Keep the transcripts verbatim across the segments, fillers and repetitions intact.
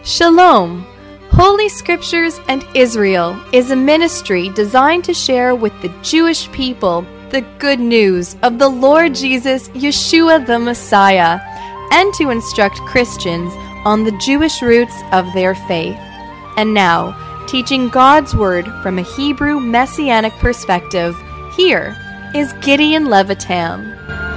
Shalom! Holy Scriptures and Israel is a ministry designed to share with the Jewish people the good news of the Lord Jesus, Yeshua the Messiah, and to instruct Christians on the Jewish roots of their faith. And now, teaching God's Word from a Hebrew Messianic perspective, here is Gideon Levitam.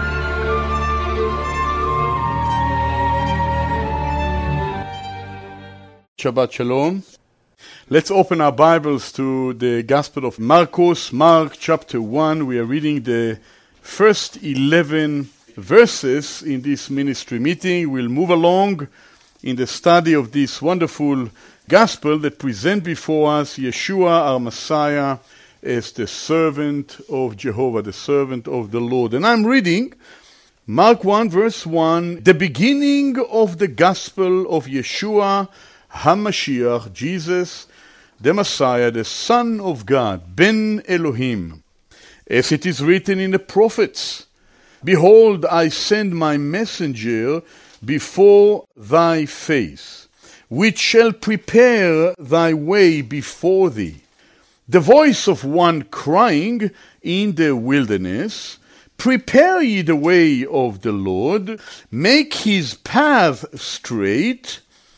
Shabbat Shalom. Let's open our Bibles to the Gospel of Marcos, Mark chapter one. We are reading the first eleven verses in this ministry meeting. We'll move along in the study of this wonderful Gospel that presents before us Yeshua, our Messiah, as the servant of Jehovah, the servant of the Lord. And I'm reading Mark one verse one, the beginning of the Gospel of Yeshua HaMashiach, Jesus, the Messiah, the Son of God, Ben Elohim. As it is written in the prophets, Behold, I send my messenger before thy face, which shall prepare thy way before thee. The voice of one crying in the wilderness, Prepare ye the way of the Lord, make his path straight.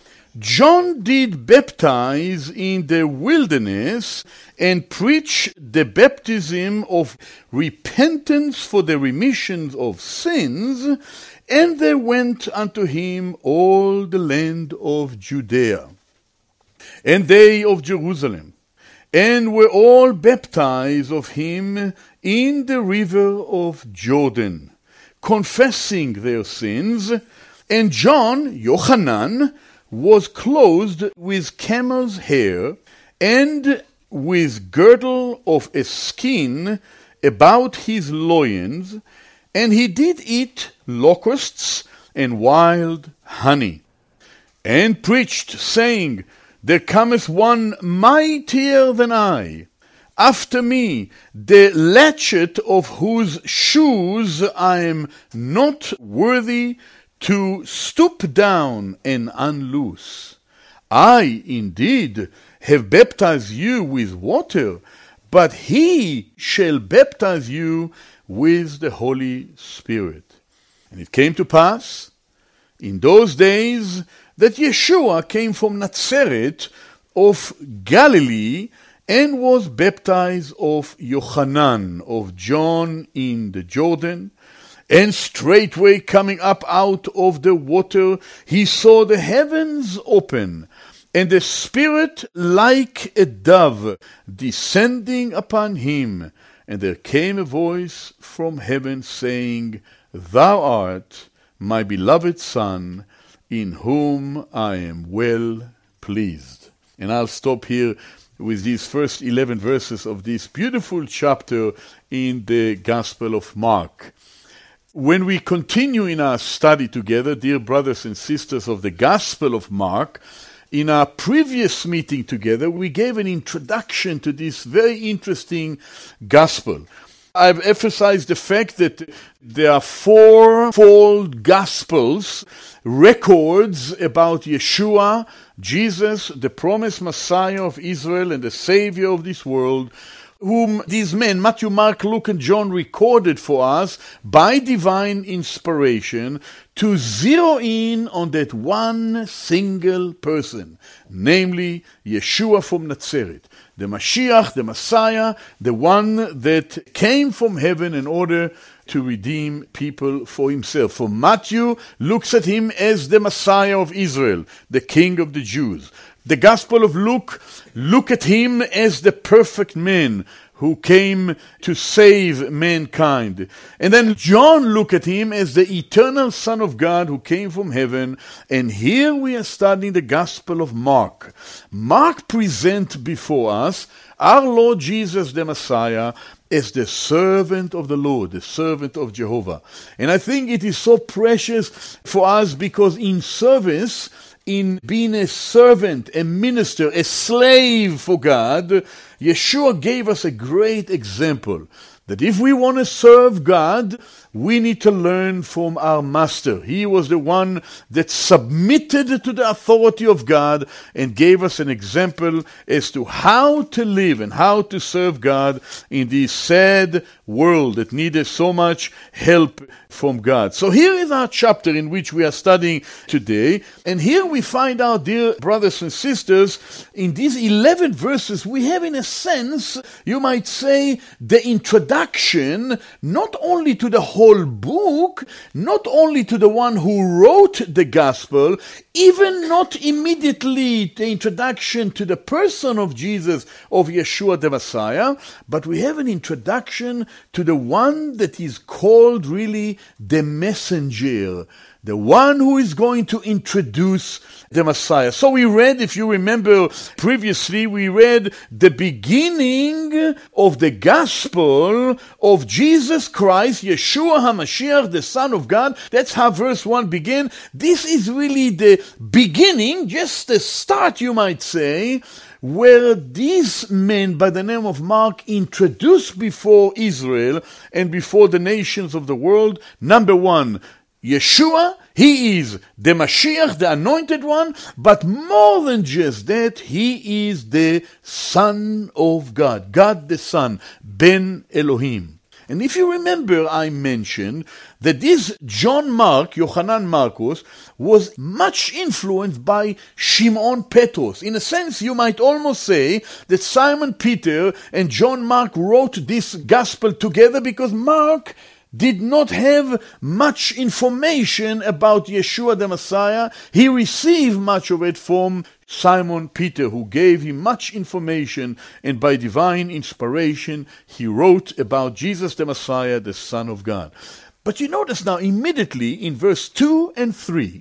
John did baptize in the wilderness and preach the baptism of repentance for the remission of sins, and there went unto him all the land of Judea, and they of Jerusalem, and were all baptized of him in the river of Jordan, confessing their sins. And John, Yochanan, was clothed with camel's hair, and with girdle of a skin about his loins, and he did eat locusts and wild honey, and preached, saying, There cometh one mightier than I, after me, the latchet of whose shoes I am not worthy to stoop down and unloose. I, indeed, have baptized you with water, but he shall baptize you with the Holy Spirit. And it came to pass, in those days, that Yeshua came from Nazareth of Galilee, and was baptized of Yochanan, of John in the Jordan. And straightway coming up out of the water, he saw the heavens open, and the Spirit like a dove descending upon him. And there came a voice from heaven saying, Thou art my beloved Son, in whom I am well pleased. And I'll stop here with these first eleven verses of this beautiful chapter in the Gospel of Mark. When we continue in our study together, dear brothers and sisters of the Gospel of Mark, in our previous meeting together, we gave an introduction to this very interesting Gospel. I've emphasized the fact that there are fourfold Gospels, records about Yeshua, Jesus, the promised Messiah of Israel and the Savior of this world, whom these men, Matthew, Mark, Luke, and John, recorded for us by divine inspiration to zero in on that one single person, namely Yeshua from Nazareth, the Mashiach, the Messiah, the one that came from heaven in order to redeem people for himself. For Matthew looks at him as the Messiah of Israel, the King of the Jews. The Gospel of Luke look at him as the perfect man who came to save mankind. And then John look at him as the eternal Son of God who came from heaven. And here we are studying the Gospel of Mark. Mark presents before us our Lord Jesus the Messiah as the servant of the Lord, the servant of Jehovah. And I think it is so precious for us because in service, in being a servant, a minister, a slave for God, Yeshua gave us a great example. that if we want to serve God, we need to learn from our master. He was the one that submitted to the authority of God and gave us an example as to how to live and how to serve God in this sad world that needed so much help from God. So here is our chapter in which we are studying today. And here we find out, dear brothers and sisters, in these eleven verses, we have in a sense, you might say, the introduction not only to the whole book, not only to the one who wrote the gospel, even not immediately the introduction to the person of Jesus, of Yeshua the Messiah, but we have an introduction to the one that is called really the messenger, the one who is going to introduce the Messiah. So we read, if you remember previously, we read the beginning of the gospel of Jesus Christ, Yeshua HaMashiach, the Son of God. That's how verse one began. This is really the beginning, just the start, you might say, where these men by the name of Mark introduced before Israel and before the nations of the world, number one, Yeshua, he is the Mashiach, the anointed one, but more than just that, he is the Son of God, God the Son, Ben Elohim. And if you remember, I mentioned that this John Mark, Yochanan Marcos, was much influenced by Shimon Petros. In a sense, you might almost say that Simon Peter and John Mark wrote this gospel together because Mark did not have much information about Yeshua the Messiah. He received much of it from Simon Peter, who gave him much information, and by divine inspiration, he wrote about Jesus the Messiah, the Son of God. But you notice now, immediately in verse two and three,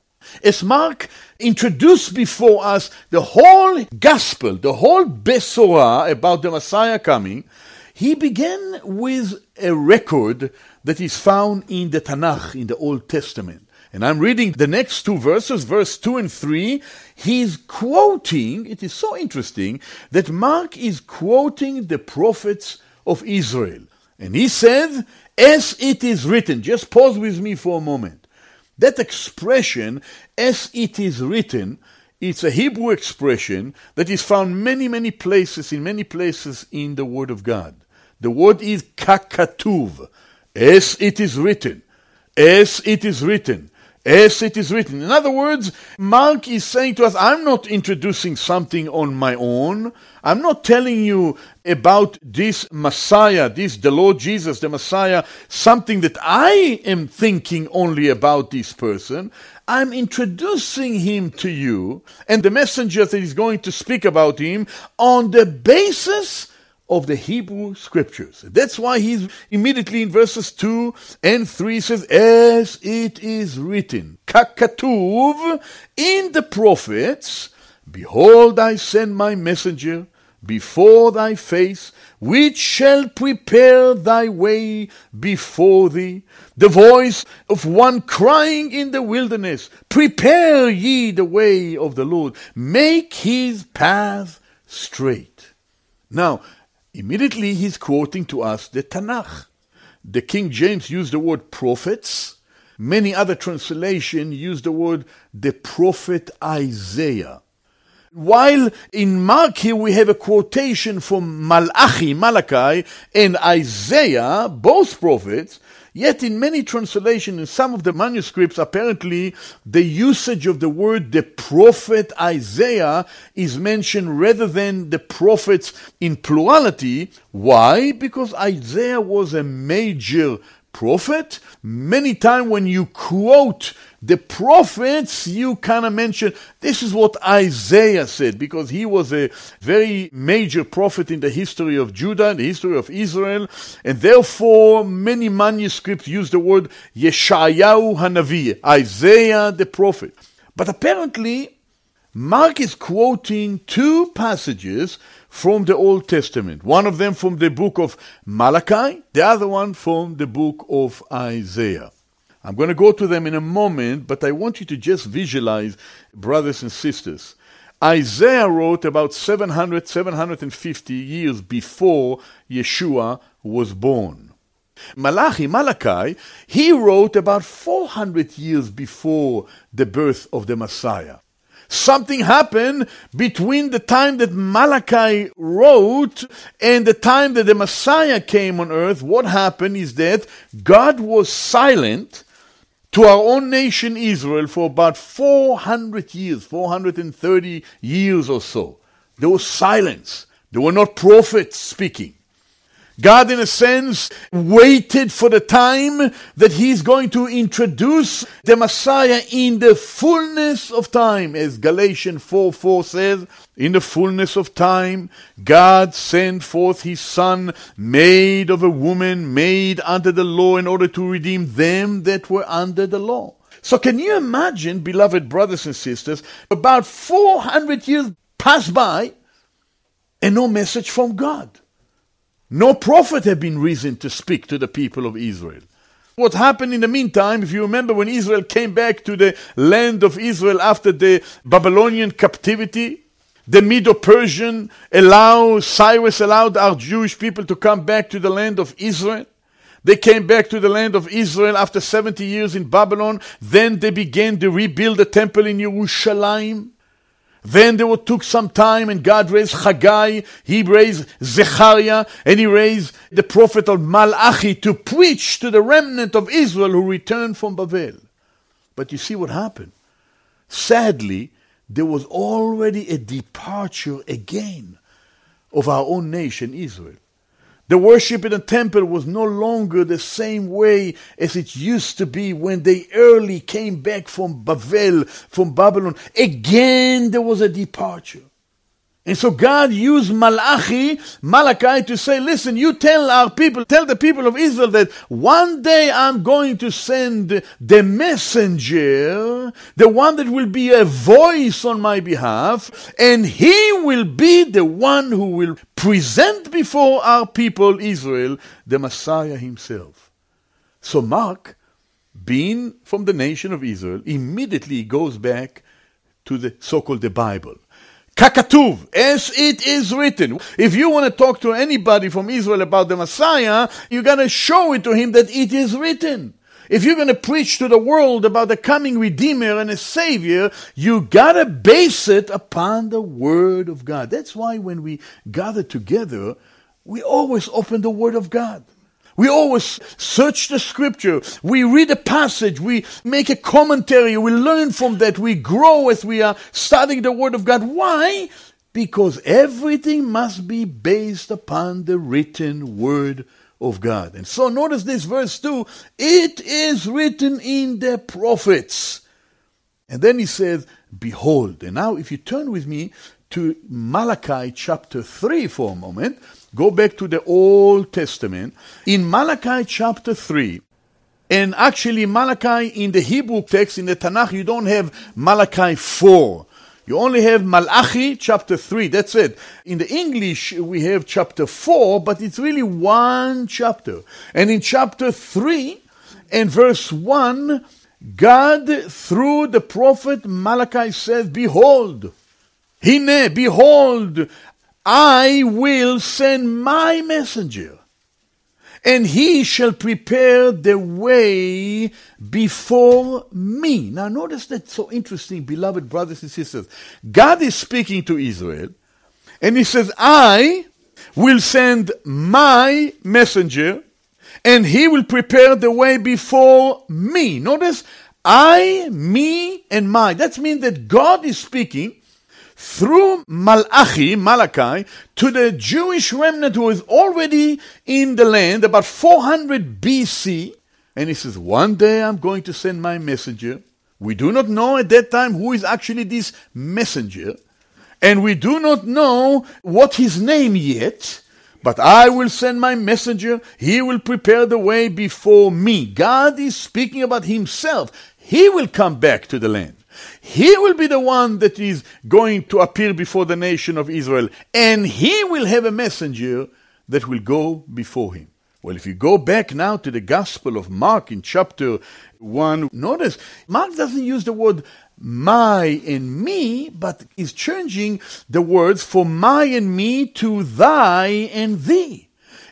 as Mark introduced before us the whole gospel, the whole Besorah about the Messiah coming, he began with a record that is found in the Tanakh, in the Old Testament. And I'm reading the next two verses, verse two and three. He's quoting, it is so interesting, that Mark is quoting the prophets of Israel. And he said, as it is written, just pause with me for a moment. That expression, as it is written, it's a Hebrew expression that is found many, many places, in many places in the Word of God. The word is kakatuv, as it is written, as it is written, as it is written. In other words, Mark is saying to us, I'm not introducing something on my own. I'm not telling you about this Messiah, this, the Lord Jesus, the Messiah, something that I am thinking only about this person. I'm introducing him to you and the messenger that is going to speak about him on the basis of the Hebrew scriptures. That's why he's immediately in verses two and three says, as it is written, kakatuv, in the prophets, behold, I send my messenger before thy face, which shall prepare thy way before thee. The voice of one crying in the wilderness, prepare ye the way of the Lord, make his path straight. Now, immediately he's quoting to us the Tanakh. The King James used the word prophets. Many other translations use the word the prophet Isaiah. While in Mark here we have a quotation from Malachi, Malachi, and Isaiah, both prophets, yet in many translations, in some of the manuscripts, apparently the usage of the word the prophet Isaiah is mentioned rather than the prophets in plurality. Why? Because Isaiah was a major prophet. Many times when you quote the prophets, you kind of mention, this is what Isaiah said, because he was a very major prophet in the history of Judah, in the history of Israel, and therefore many manuscripts use the word Yeshayahu Hanavi, Isaiah the prophet. But apparently, Mark is quoting two passages from the Old Testament. One of them from the book of Malachi, the other one from the book of Isaiah. I'm going to go to them in a moment, but I want you to just visualize, brothers and sisters. Isaiah wrote about seven hundred, seven hundred fifty years before Yeshua was born. Malachi, Malachi, he wrote about four hundred years before the birth of the Messiah. Something happened between the time that Malachi wrote and the time that the Messiah came on earth. What happened is that God was silent to our own nation Israel for about four hundred years, four hundred thirty years or so. There was silence. There were not prophets speaking. God, in a sense, waited for the time that He's going to introduce the Messiah in the fullness of time. As Galatians four four says, in the fullness of time, God sent forth His Son, made of a woman, made under the law, in order to redeem them that were under the law. So can you imagine, beloved brothers and sisters, about four hundred years pass by and no message from God. No prophet had been risen to speak to the people of Israel. What happened in the meantime, if you remember when Israel came back to the land of Israel after the Babylonian captivity, the Medo-Persian allowed, Cyrus allowed our Jewish people to come back to the land of Israel. They came back to the land of Israel after seventy years in Babylon. Then they began to rebuild the temple in Jerusalem. Then there took some time and God raised Haggai, He raised Zechariah, and He raised the prophet of Malachi to preach to the remnant of Israel who returned from Babel. But you see what happened? Sadly, there was already a departure again of our own nation, Israel. The worship in the temple was no longer the same way as it used to be when they early came back from Babel, from Babylon. Again, there was a departure. And so God used Malachi, Malachi to say, listen, you tell our people, tell the people of Israel that one day I'm going to send the messenger, the one that will be a voice on my behalf, and he will be the one who will present before our people Israel the Messiah himself. So Mark, being from the nation of Israel, immediately goes back to the so-called the Bible. Kakatuv, as it is written. If you want to talk to anybody from Israel about the Messiah, you got to show it to him that it is written. If you're going to preach to the world about the coming Redeemer and a Savior, you got to base it upon the Word of God. That's why when we gather together, we always open the Word of God. We always search the Scripture. We read a passage. We make a commentary. We learn from that. We grow as we are studying the Word of God. Why? Because everything must be based upon the written Word of God. And so notice this verse two. It is written in the prophets. And then he says, behold. And now if you turn with me to Malachi chapter three for a moment, go back to the Old Testament. In Malachi chapter three, and actually Malachi in the Hebrew text, in the Tanakh, you don't have Malachi four. You only have Malachi chapter three. That's it. In the English, we have chapter four, but it's really one chapter. And in chapter three and verse one, God, through the prophet Malachi, says, behold, Hine, behold, I will send my messenger, and he shall prepare the way before me. Now notice that's so interesting, beloved brothers and sisters. God is speaking to Israel, and he says, I will send my messenger, and he will prepare the way before me. Notice, I, me, and my. That means that God is speaking through Malachi, Malachi, to the Jewish remnant who is already in the land, about four hundred B C. And he says, one day I'm going to send my messenger. We do not know at that time who is actually this messenger. And we do not know what his name yet. But I will send my messenger. He will prepare the way before me. God is speaking about himself. He will come back to the land. He will be the one that is going to appear before the nation of Israel, and he will have a messenger that will go before him. Well, if you go back now to the Gospel of Mark in chapter one, notice Mark doesn't use the word my and me, but is changing the words for my and me to thy and thee.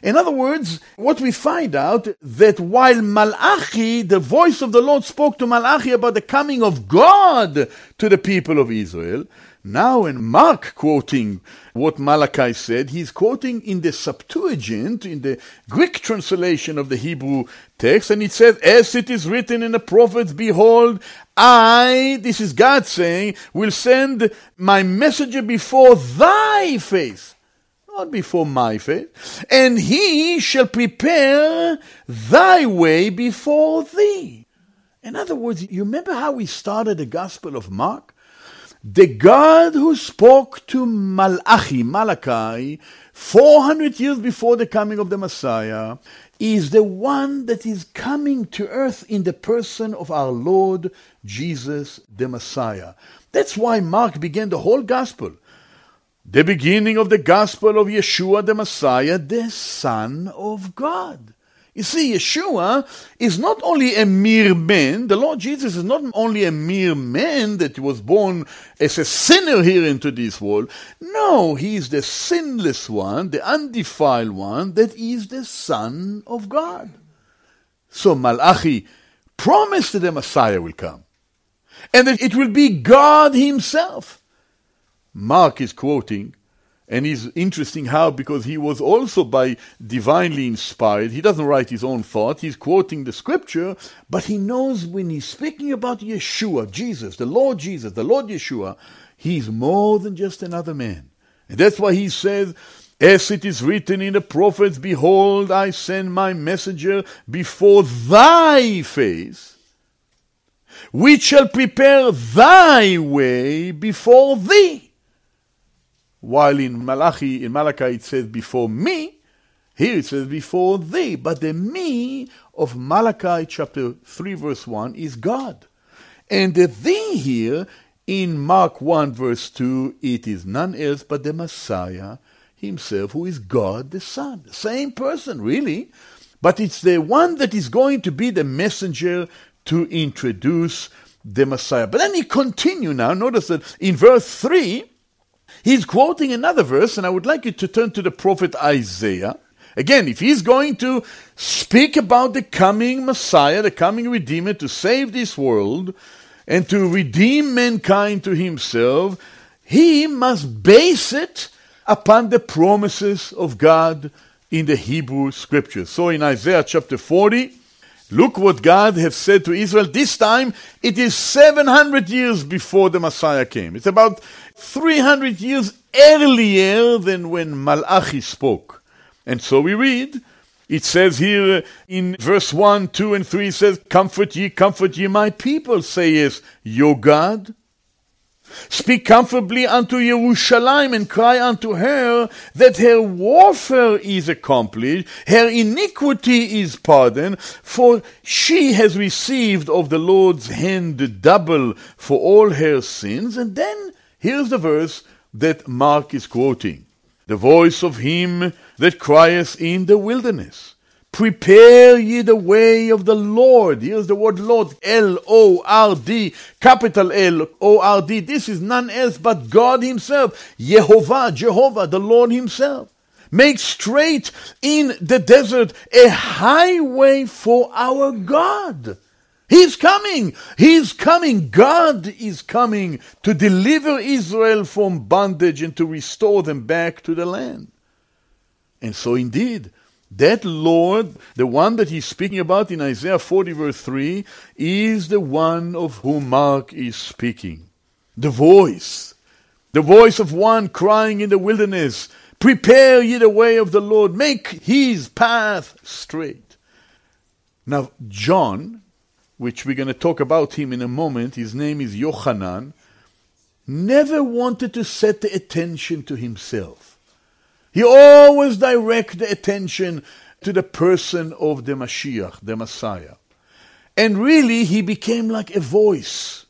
In other words, what we find out, that while Malachi, the voice of the Lord spoke to Malachi about the coming of God to the people of Israel, now in Mark quoting what Malachi said, he's quoting in the Septuagint, in the Greek translation of the Hebrew text, and it says, as it is written in the prophets, behold, I, this is God saying, will send my messenger before thy face. Not before my face. And he shall prepare thy way before thee. In other words, you remember how we started the Gospel of Mark? The God who spoke to Malachi, Malachi, four hundred years before the coming of the Messiah, is the one that is coming to earth in the person of our Lord Jesus the Messiah. That's why Mark began the whole Gospel. The beginning of the Gospel of Yeshua the Messiah, the Son of God. You see, Yeshua is not only a mere man. The Lord Jesus is not only a mere man that was born as a sinner here into this world. No, he is the sinless one, the undefiled one, that is the Son of God. So Malachi promised that the Messiah will come, and that it will be God himself. Mark is quoting, and it's interesting how, because he was also by divinely inspired, he doesn't write his own thought, he's quoting the scripture, but he knows when he's speaking about Yeshua, Jesus, the Lord Jesus, the Lord Yeshua, he's more than just another man. And that's why he says, as it is written in the prophets, behold, I send my messenger before thy face, which shall prepare thy way before thee. While in Malachi, in Malachi it says before me, here it says before thee. But the me of Malachi chapter three verse one is God. And the thee here in Mark one verse two, it is none else but the Messiah himself, who is God the Son. The same person really, but it's the one that is going to be the messenger to introduce the Messiah. But then he continues now. Notice that in verse three, he's quoting another verse, and I would like you to turn to the prophet Isaiah. Again, if he's going to speak about the coming Messiah, the coming Redeemer, to save this world and to redeem mankind to himself, he must base it upon the promises of God in the Hebrew Scriptures. So in Isaiah chapter forty, look what God has said to Israel. This time, it is seven hundred years before the Messiah came. It's about three hundred years earlier than when Malachi spoke. And so we read, it says here in verse one, two, and three, it says, comfort ye, comfort ye my people, saith your God. Speak comfortably unto Jerusalem, and cry unto her that her warfare is accomplished, her iniquity is pardoned, for she has received of the Lord's hand double for all her sins. And then here's the verse that Mark is quoting. The voice of him that crieth in the wilderness, prepare ye the way of the Lord. Here's the word Lord, L O R D, capital L O R D. This is none else but God himself, Yehovah, Jehovah, the Lord himself. Make straight in the desert a highway for our God. He's coming. He's coming. God is coming to deliver Israel from bondage and to restore them back to the land. And so indeed, that Lord, the one that he's speaking about in Isaiah forty verse three, is the one of whom Mark is speaking. The voice, the voice of one crying in the wilderness, prepare ye the way of the Lord, make his path straight. Now, John, which we're going to talk about him in a moment, his name is Yochanan, never wanted to set the attention to himself. He always directed the attention to the person of the Mashiach, the Messiah. And really, he became like a voice.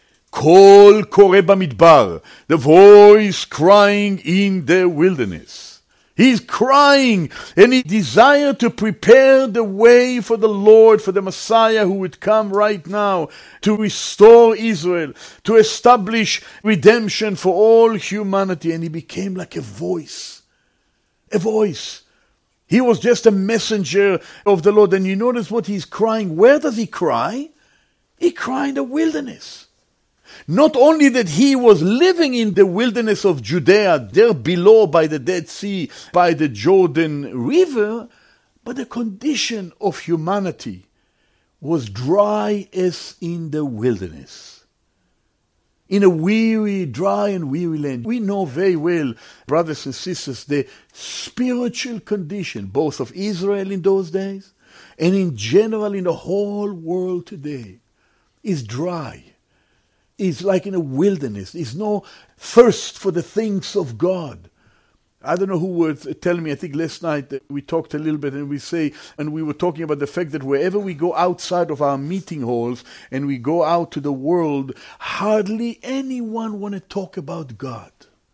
Kol kore bamidbar, the voice crying in the wilderness. He's crying, and he desired to prepare the way for the Lord, for the Messiah who would come right now to restore Israel, to establish redemption for all humanity. And he became like a voice. A voice. He was just a messenger of the Lord. And you notice what he's crying. Where does he cry? He cried in the wilderness. Not only that he was living in the wilderness of Judea, there below by the Dead Sea, by the Jordan River, but the condition of humanity was dry as in the wilderness. In a weary, dry and weary land. We know very well, brothers and sisters, the spiritual condition, both of Israel in those days and in general in the whole world today, is dry. It's like in a wilderness. There's no thirst for the things of God. I don't know who was telling me, I think last night we talked a little bit and we say, and we were talking about the fact that wherever we go outside of our meeting halls and we go out to the world, hardly anyone want to talk about God.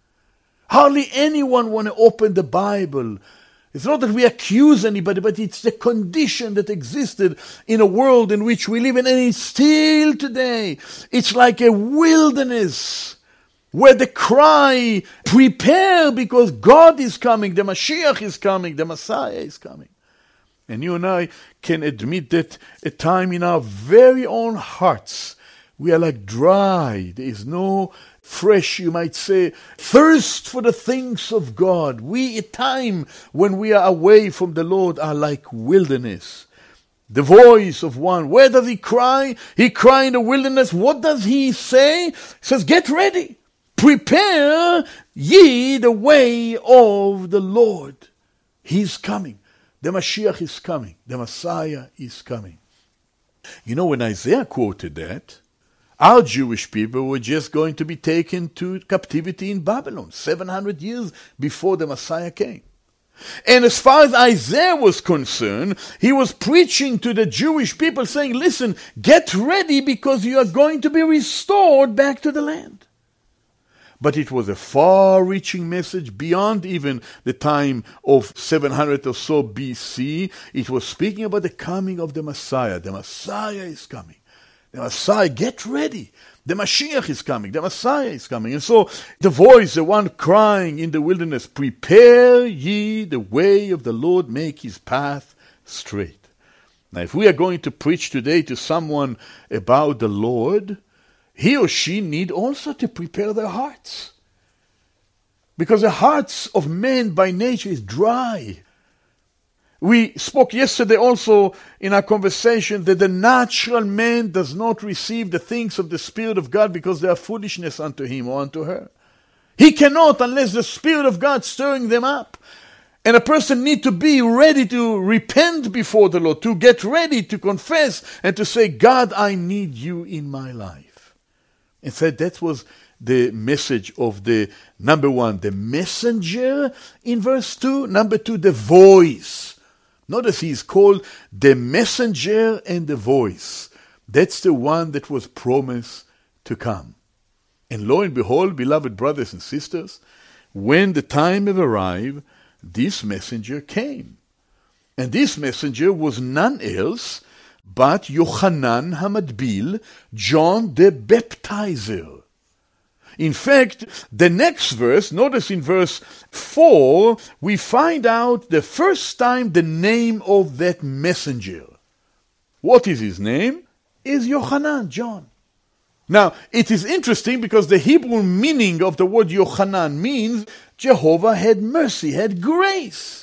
Hardly anyone want to open the Bible. It's not that we accuse anybody, but it's the condition that existed in a world in which we live in, and it's still today. It's like a wilderness where the cry, prepare because God is coming, the Mashiach is coming, the Messiah is coming. And you and I can admit that at time in our very own hearts, we are like dry. There is no fresh, you might say, thirst for the things of God. We at time when we are away from the Lord are like wilderness. The voice of one. Where does he cry? He cry in the wilderness. What does he say? He says, get ready. Prepare ye the way of the Lord. He's coming. The Mashiach is coming. The Messiah is coming. You know, when Isaiah quoted that, our Jewish people were just going to be taken to captivity in Babylon, seven hundred years before the Messiah came. And as far as Isaiah was concerned, he was preaching to the Jewish people saying, listen, get ready because you are going to be restored back to the land. But it was a far-reaching message beyond even the time of seven hundred or so B C. It was speaking about the coming of the Messiah. The Messiah is coming. The Messiah, get ready. The Mashiach is coming. The Messiah is coming. And so the voice, the one crying in the wilderness, prepare ye the way of the Lord, make his path straight. Now, if we are going to preach today to someone about the Lord, he or she need also to prepare their hearts. Because the hearts of men by nature is dry. We spoke yesterday also in our conversation that the natural man does not receive the things of the Spirit of God because they are foolishness unto him or unto her. He cannot unless the Spirit of God stirring them up. And a person need to be ready to repent before the Lord, to get ready to confess and to say, God, I need you in my life. In fact, that was the message of the, number one, the messenger in verse two. Number two, the voice. Notice he is called the messenger and the voice. That's the one that was promised to come. And lo and behold, beloved brothers and sisters, when the time have arrived, this messenger came. And this messenger was none else but Yochanan HaMatbil, John the Baptizer. In fact, the next verse, notice in verse four, we find out the first time the name of that messenger. What is his name? Is Yochanan, John. Now, it is interesting because the Hebrew meaning of the word Yochanan means Jehovah had mercy, had grace.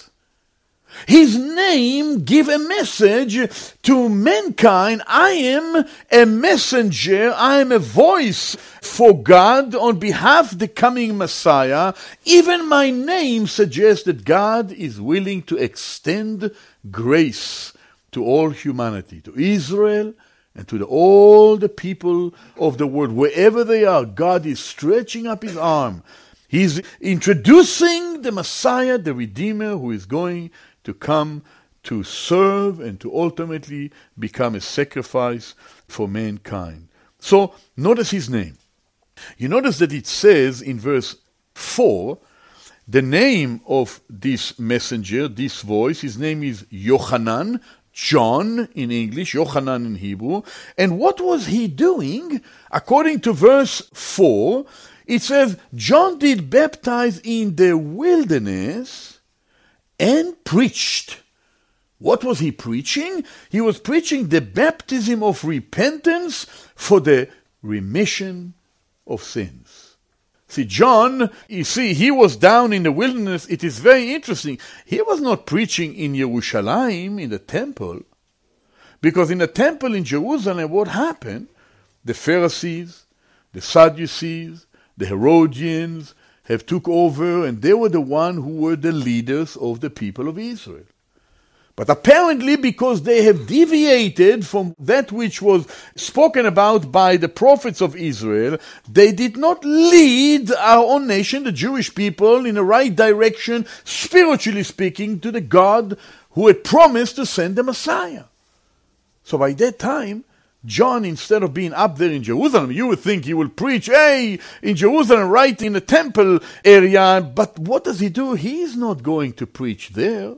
His name give a message to mankind. I am a messenger. I am a voice for God on behalf of the coming Messiah. Even my name suggests that God is willing to extend grace to all humanity, to Israel and to the, all the people of the world. Wherever they are, God is stretching up his arm. He's introducing the Messiah, the Redeemer, who is going to come to serve and to ultimately become a sacrifice for mankind. So, notice his name. You notice that it says in verse four, the name of this messenger, this voice, his name is Yochanan, John in English, Yochanan in Hebrew. And what was he doing? According to verse four, it says, John did baptize in the wilderness and preached. What was he preaching? He was preaching the baptism of repentance for the remission of sins. See, John, you see, he was down in the wilderness. It is very interesting. He was not preaching in Jerusalem, in the temple. Because in the temple in Jerusalem, what happened? The Pharisees, the Sadducees, the Herodians have took over, and they were the one who were the leaders of the people of Israel. But apparently, because they have deviated from that which was spoken about by the prophets of Israel, they did not lead our own nation, the Jewish people, in the right direction, spiritually speaking, to the God who had promised to send the Messiah. So by that time, John, instead of being up there in Jerusalem, you would think he will preach, hey, in Jerusalem, right in the temple area. But what does he do? He's not going to preach there.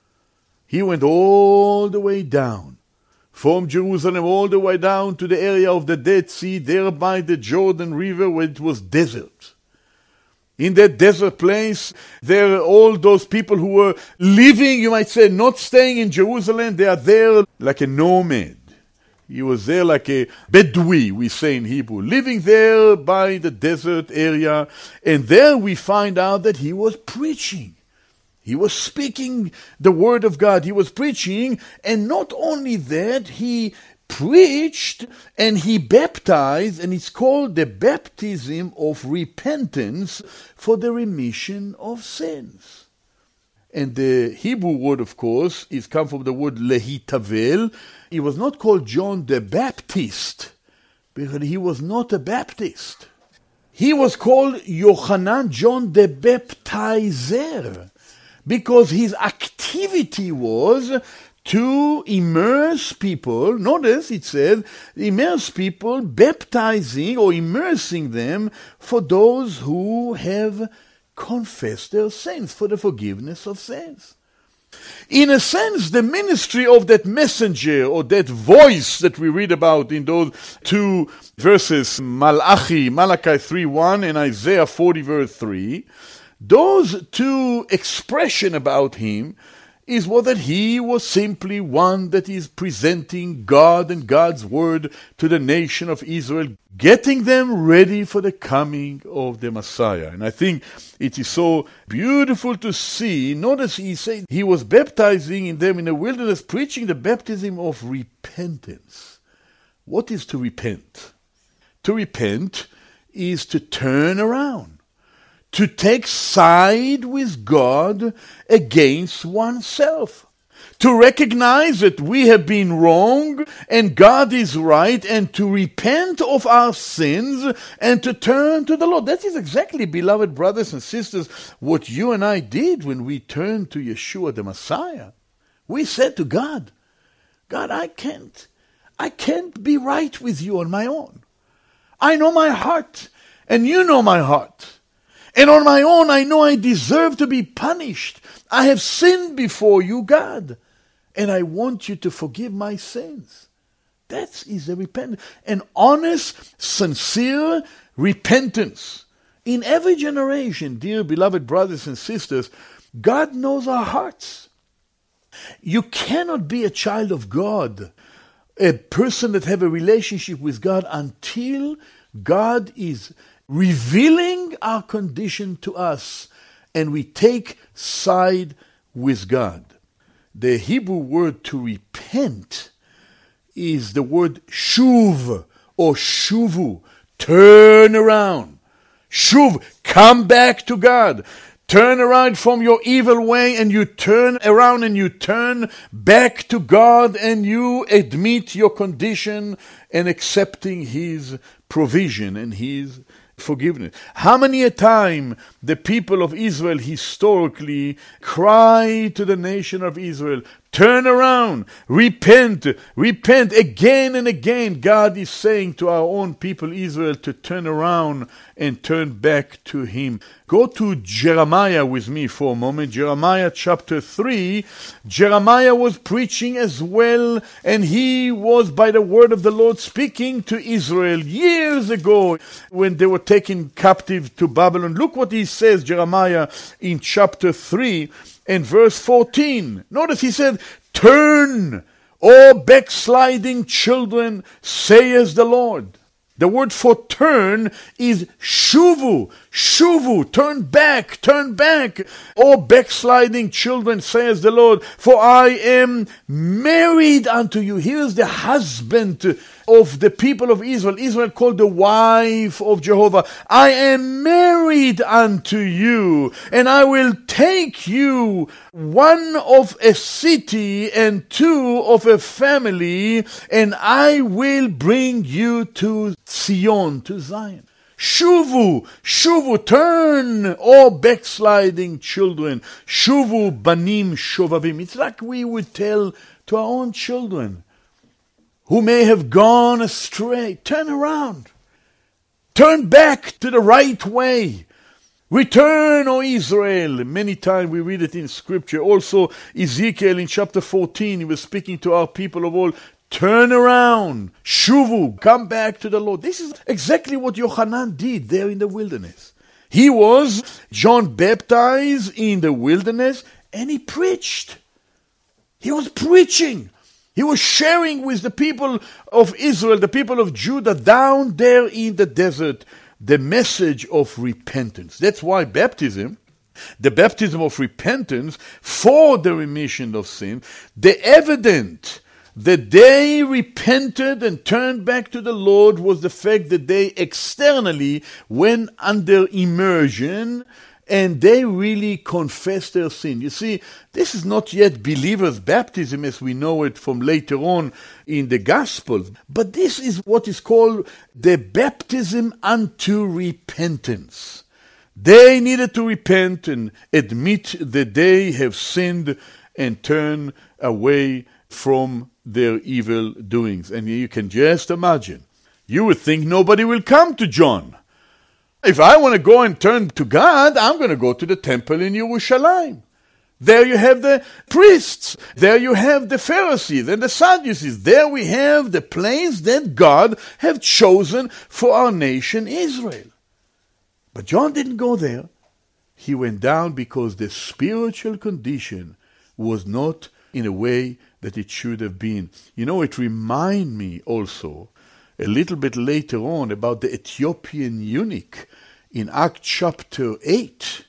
He went all the way down, from Jerusalem all the way down to the area of the Dead Sea, there by the Jordan River where it was desert. In that desert place, there are all those people who were living, you might say, not staying in Jerusalem. They are there like a nomad. He was there like a Bedouin, we say in Hebrew, living there by the desert area. And there we find out that he was preaching. He was speaking the word of God. He was preaching, and not only that, he preached and he baptized, and it's called the baptism of repentance for the remission of sins. And the Hebrew word, of course, is come from the word lehitavel. He was not called John the Baptist, because he was not a Baptist. He was called Yochanan, John the Baptizer, because his activity was to immerse people. Notice it said, immerse people, baptizing or immersing them for those who have confessed their sins, for the forgiveness of sins. In a sense, the ministry of that messenger or that voice that we read about in those two verses, Malachi, Malachi three one and Isaiah forty verse three, those two expressions about him is what that he was simply one that is presenting God and God's word to the nation of Israel, getting them ready for the coming of the Messiah. And I think it is so beautiful to see. Notice he said he was baptizing in them in the wilderness, preaching the baptism of repentance. What is to repent? To repent is to turn around, to take side with God against oneself, to recognize that we have been wrong and God is right, and to repent of our sins and to turn to the Lord. That is exactly, beloved brothers and sisters, what you and I did when we turned to Yeshua the Messiah. We said to God, God, I can't, I can't be right with you on my own. I know my heart, and you know my heart. And on my own, I know I deserve to be punished. I have sinned before you, God. And I want you to forgive my sins. That is a repentance. An honest, sincere repentance. In every generation, dear beloved brothers and sisters, God knows our hearts. You cannot be a child of God, a person that have a relationship with God, until God is revealing our condition to us and we take side with God. The Hebrew word to repent is the word shuv or shuvu, turn around. Shuv, come back to God. Turn around from your evil way, and you turn around and you turn back to God, and you admit your condition and accepting His provision and His forgiveness. How many a time the people of Israel historically cry to the nation of Israel, turn around, repent, repent again and again. God is saying to our own people Israel to turn around and turn back to Him. Go to Jeremiah with me for a moment. Jeremiah chapter three. Jeremiah was preaching as well, and he was by the word of the Lord speaking to Israel years ago when they were taken captive to Babylon. Look what he says, Jeremiah, in chapter three. and verse fourteen. Notice he said, "Turn, O backsliding children, says the Lord." The word for turn is shuvu, shuvu, turn back, turn back. O backsliding children, says the Lord, for I am married unto you. Here's the husband of the people of Israel. Israel called the wife of Jehovah. I am married unto you, and I will take you, one of a city and two of a family, and I will bring you to Zion, to Zion. Shuvu, shuvu, turn, O backsliding children. Shuvu banim shovavim. It's like we would tell to our own children who may have gone astray. Turn around. Turn back to the right way. Return, O Israel. Many times we read it in Scripture. Also, Ezekiel in chapter fourteen, he was speaking to our people of old. Turn around. Shuvu. Come back to the Lord. This is exactly what Yochanan did there in the wilderness. He was John baptized in the wilderness, and he preached. He was preaching. He was sharing with the people of Israel, the people of Judah, down there in the desert, the message of repentance. That's why baptism, the baptism of repentance for the remission of sin, the evidence that they repented and turned back to the Lord was the fact that they externally went under immersion and they really confessed their sin. You see, this is not yet believers' baptism as we know it from later on in the Gospels, but this is what is called the baptism unto repentance. They needed to repent and admit that they have sinned and turn away from their evil doings. And you can just imagine, you would think nobody will come to John. If I want to go and turn to God, I'm going to go to the temple in Yerushalayim. There you have the priests. There you have the Pharisees and the Sadducees. There we have the place that God have chosen for our nation Israel. But John didn't go there. He went down because the spiritual condition was not in a way that it should have been. You know, it reminds me also a little bit later on about the Ethiopian eunuch in Acts chapter eight.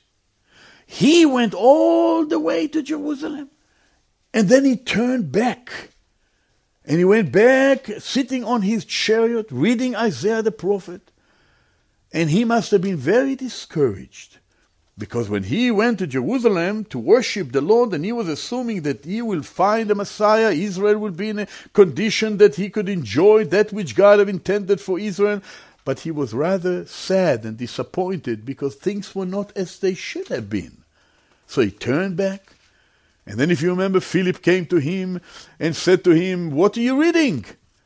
He went all the way to Jerusalem and then he turned back. And he went back sitting on his chariot reading Isaiah the prophet. And he must have been very discouraged. Because when he went to Jerusalem to worship the Lord, and he was assuming that he will find the Messiah, Israel will be in a condition that he could enjoy that which God had intended for Israel. But he was rather sad and disappointed because things were not as they should have been. So he turned back. And then if you remember, Philip came to him and said to him, "What are you reading?"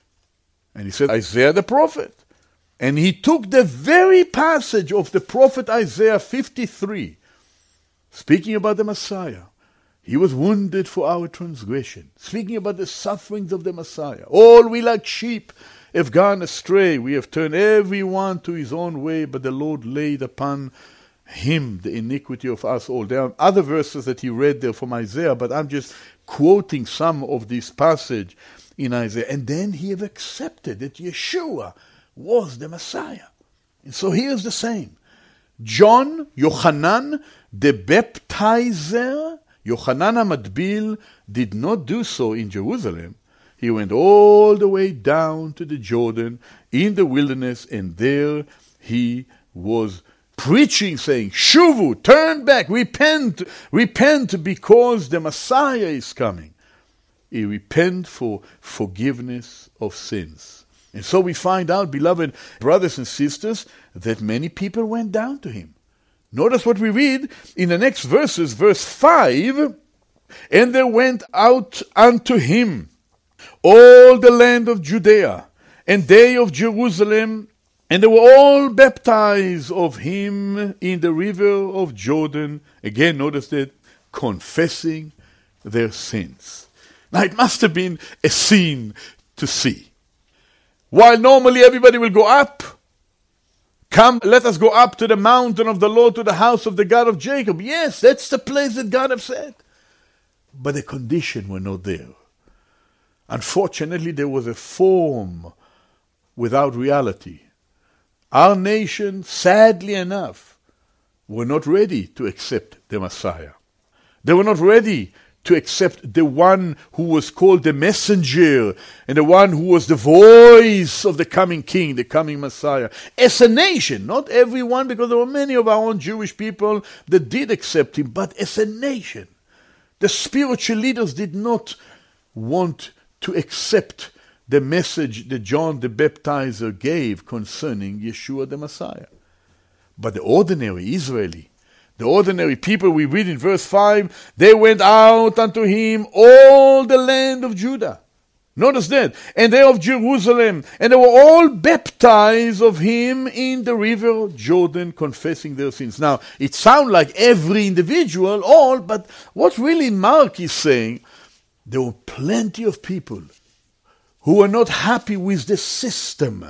And he said, "Isaiah the prophet." And he took the very passage of the prophet Isaiah fifty-three, speaking about the Messiah. He was wounded for our transgression, speaking about the sufferings of the Messiah. All we like sheep have gone astray. We have turned every one to his own way, but the Lord laid upon him the iniquity of us all. There are other verses that he read there from Isaiah, but I'm just quoting some of this passage in Isaiah. And then he have accepted that Yeshua was the Messiah. And so here's the same. John, Yochanan, the baptizer, Yochanan HaMatbil, did not do so in Jerusalem. He went all the way down to the Jordan in the wilderness, and there he was preaching, saying, "Shuvu, turn back, repent, repent because the Messiah is coming." He repent for forgiveness of sins. And so we find out, beloved brothers and sisters, that many people went down to him. Notice what we read in the next verses, verse five. "And there went out unto him all the land of Judea, and they of Jerusalem, and they were all baptized of him in the river of Jordan." Again, notice that, confessing their sins. Now it must have been a scene to see. While normally everybody will go up Come, let us go up to the mountain of the Lord, to the house of the God of Jacob. Yes, that's the place that God has said. But the conditions were not there. Unfortunately, there was a form without reality. Our nation, sadly enough, were not ready to accept the Messiah. They were not ready to accept the one who was called the messenger and the one who was the voice of the coming king, the coming Messiah. As a nation, not everyone, because there were many of our own Jewish people that did accept him, but as a nation, the spiritual leaders did not want to accept the message that John the Baptizer gave concerning Yeshua the Messiah. But the ordinary Israeli, the ordinary people, we read in verse five, they went out unto him all the land of Judah. Notice that. And they of Jerusalem. And they were all baptized of him in the river Jordan, confessing their sins. Now, it sounds like every individual, all, but what really Mark is saying, there were plenty of people who were not happy with the system.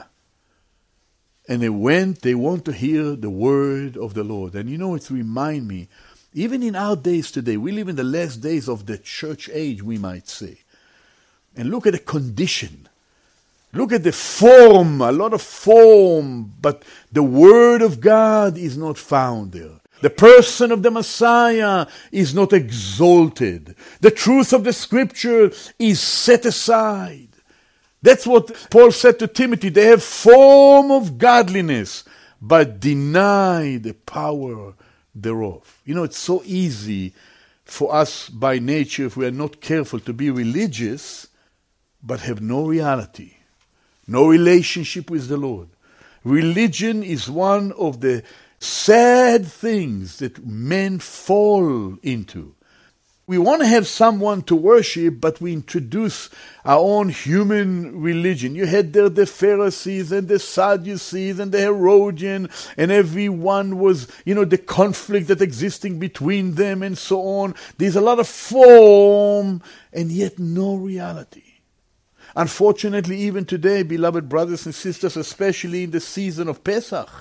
And they went, they want to hear the word of the Lord. And you know, it reminds me, even in our days today, we live in the last days of the church age, we might say. And look at the condition. Look at the form, a lot of form, but the word of God is not found there. The person of the Messiah is not exalted. The truth of the scripture is set aside. That's what Paul said to Timothy. They have form of godliness, but deny the power thereof. You know, it's so easy for us by nature, if we are not careful, to be religious, but have no reality, no relationship with the Lord. Religion is one of the sad things that men fall into. We want to have someone to worship, but we introduce our own human religion. You had there the Pharisees and the Sadducees and the Herodian, and everyone was, you know, the conflict that existing between them and so on. There's a lot of form and yet no reality. Unfortunately, even today, beloved brothers and sisters, especially in the season of Pesach,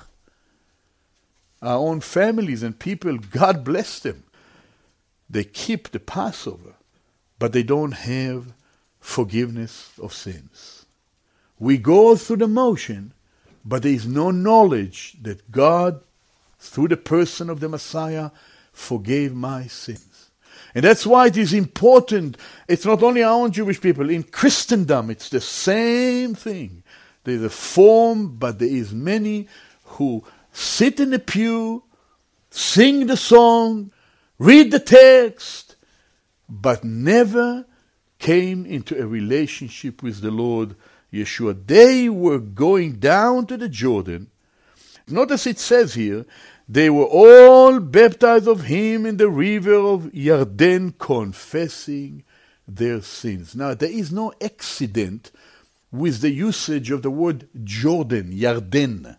our own families and people, God bless them, they keep the Passover, but they don't have forgiveness of sins. We go through the motion, but there is no knowledge that God, through the person of the Messiah, forgave my sins. And that's why it is important. It's not only our own Jewish people. In Christendom, it's the same thing. There is a form, but there is many who sit in the pew, sing the song, read the text, but never came into a relationship with the Lord Yeshua. They were going down to the Jordan. Notice it says here, they were all baptized of him in the river of Yarden, confessing their sins. Now, there is no accident with the usage of the word Jordan, Yarden.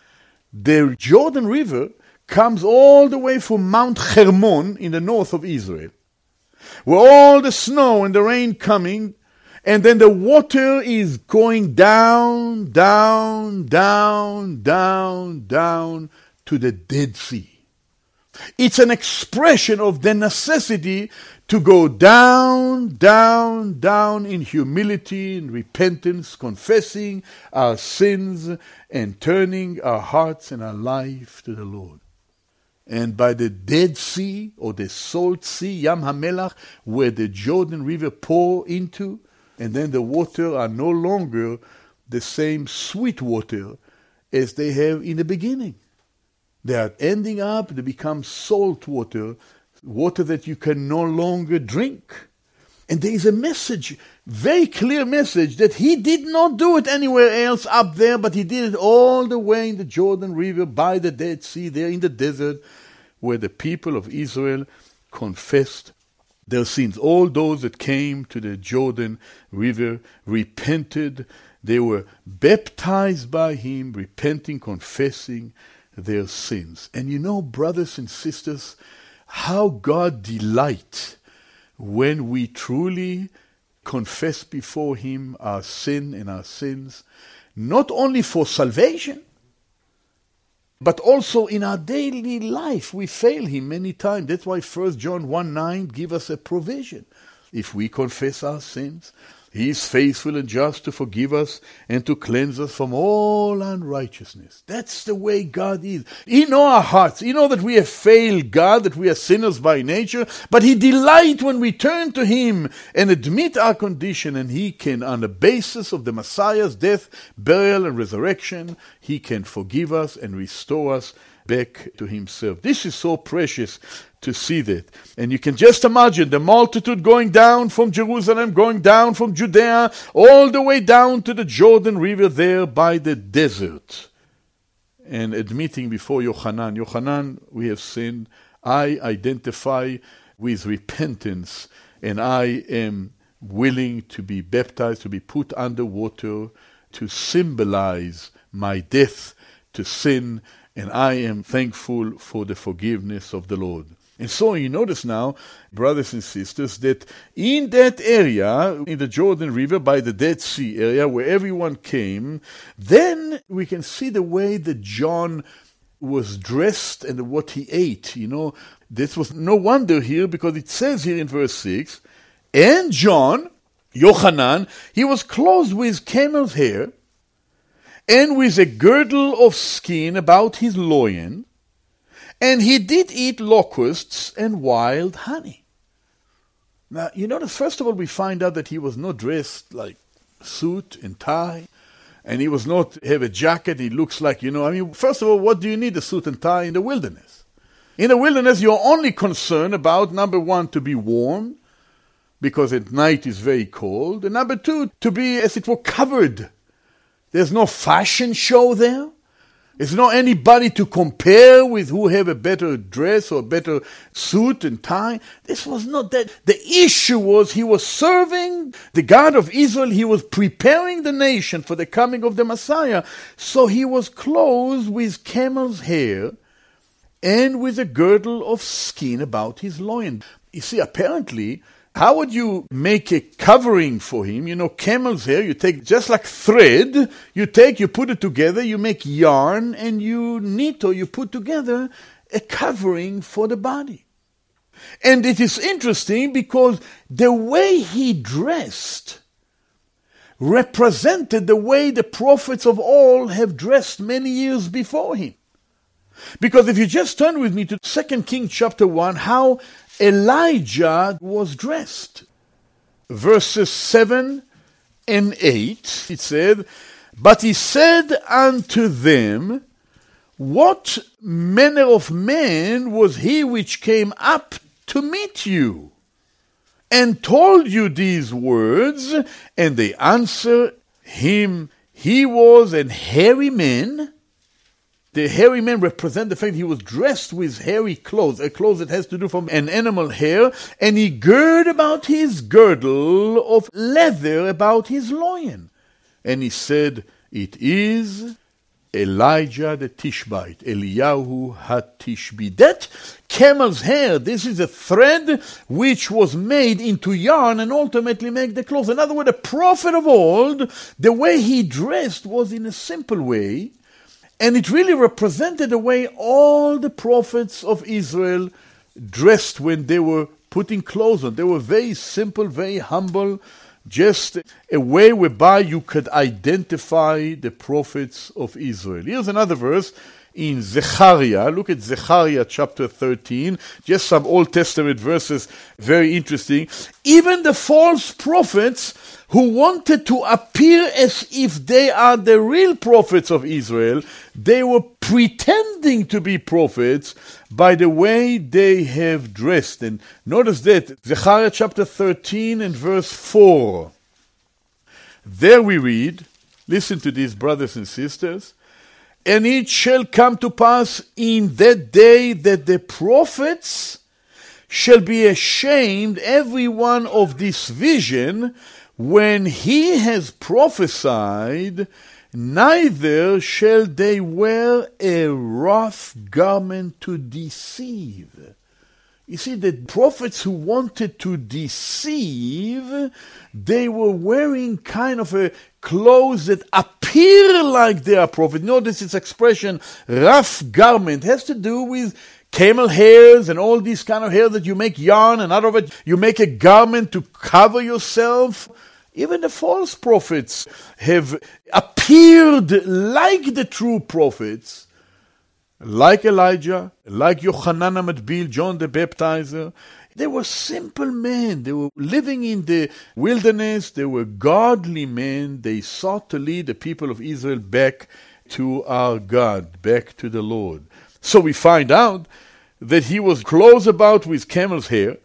The Jordan River comes all the way from Mount Hermon in the north of Israel, where all the snow and the rain coming, and then the water is going down, down, down, down, down to the Dead Sea. It's an expression of the necessity to go down, down, down in humility and repentance, confessing our sins and turning our hearts and our life to the Lord. And by the Dead Sea, or the Salt Sea, Yam HaMelach, where the Jordan River pour into, and then the water are no longer the same sweet water as they have in the beginning. They are ending up, they become salt water, water that you can no longer drink. And there is a message, very clear message, that he did not do it anywhere else up there, but he did it all the way in the Jordan River, by the Dead Sea, there in the desert, where the people of Israel confessed their sins. All those that came to the Jordan River repented. They were baptized by him, repenting, confessing their sins. And you know, brothers and sisters, how God delights when we truly confess before him our sin and our sins, not only for salvation, But also in our daily life, we fail him many times. That's why First John one nine gives us a provision. If we confess our sins, he is faithful and just to forgive us and to cleanse us from all unrighteousness. That's the way God is. He knows our hearts. He knows that we have failed God, that we are sinners by nature, but he delights when we turn to him and admit our condition, and he can, on the basis of the Messiah's death, burial, and resurrection, he can forgive us and restore us back to himself. This is so precious to see that. And you can just imagine the multitude going down from Jerusalem, going down from Judea, all the way down to the Jordan River there by the desert. And admitting before Yochanan, Yochanan, we have sinned. I identify with repentance, and I am willing to be baptized, to be put under water, to symbolize my death to sin, and I am thankful for the forgiveness of the Lord. And so you notice now, brothers and sisters, that in that area, in the Jordan River, by the Dead Sea area, where everyone came, then we can see the way that John was dressed and what he ate. You know, this was no wonder here, because it says here in verse six, and John, Yochanan, he was clothed with camel's hair, and with a girdle of skin about his loin, and he did eat locusts and wild honey. Now, you notice, first of all, we find out that he was not dressed like suit and tie, and he was not have a jacket. He looks like, you know, I mean, first of all, what do you need a suit and tie in the wilderness? In the wilderness, you're only concerned about, number one, to be warm, because at night it's very cold, and number two, to be, as it were, covered. There's no fashion show there. There's not anybody to compare with who have a better dress or better suit and tie. This was not that. The issue was he was serving the God of Israel. He was preparing the nation for the coming of the Messiah. So he was clothed with camel's hair and with a girdle of skin about his loin. You see, apparently, how would you make a covering for him? You know, camel's hair, you take just like thread, you take, you put it together, you make yarn, and you knit or you put together a covering for the body. And it is interesting because the way he dressed represented the way the prophets of all have dressed many years before him. Because if you just turn with me to Second Kings chapter one, how Elijah was dressed. Verses seven and eight, it said, but he said unto them, what manner of man was he which came up to meet you, and told you these words? And they answer him, he was an hairy man. The hairy man represents the fact he was dressed with hairy clothes, a clothes that has to do from an animal hair, and he girded about his girdle of leather about his loin. And he said, it is Elijah the Tishbite, Eliyahu HaTishbi. That camel's hair, this is a thread which was made into yarn and ultimately make the clothes. In other words, the prophet of old, the way he dressed was in a simple way, and it really represented the way all the prophets of Israel dressed when they were putting clothes on. They were very simple, very humble, just a way whereby you could identify the prophets of Israel. Here's another verse in Zechariah. Look at Zechariah chapter thirteen. Just some Old Testament verses, very interesting. Even the false prophets who wanted to appear as if they are the real prophets of Israel, they were pretending to be prophets by the way they have dressed. And notice that, Zechariah chapter thirteen and verse four. There we read, listen to these, brothers and sisters, and it shall come to pass in that day that the prophets shall be ashamed, every one of this vision, when he has prophesied, neither shall they wear a rough garment to deceive. You see, the prophets who wanted to deceive, they were wearing kind of a clothes that appeared appear like they are prophets. Notice its expression, rough garment, has to do with camel hairs and all these kind of hair that you make yarn, and out of it you make a garment to cover yourself. Even the false prophets have appeared like the true prophets, like Elijah, like Yochanan HaMatbil, John the Baptizer. They were simple men. They were living in the wilderness. They were godly men. They sought to lead the people of Israel back to our God, back to the Lord. So we find out that he was clothed about with camel's hair,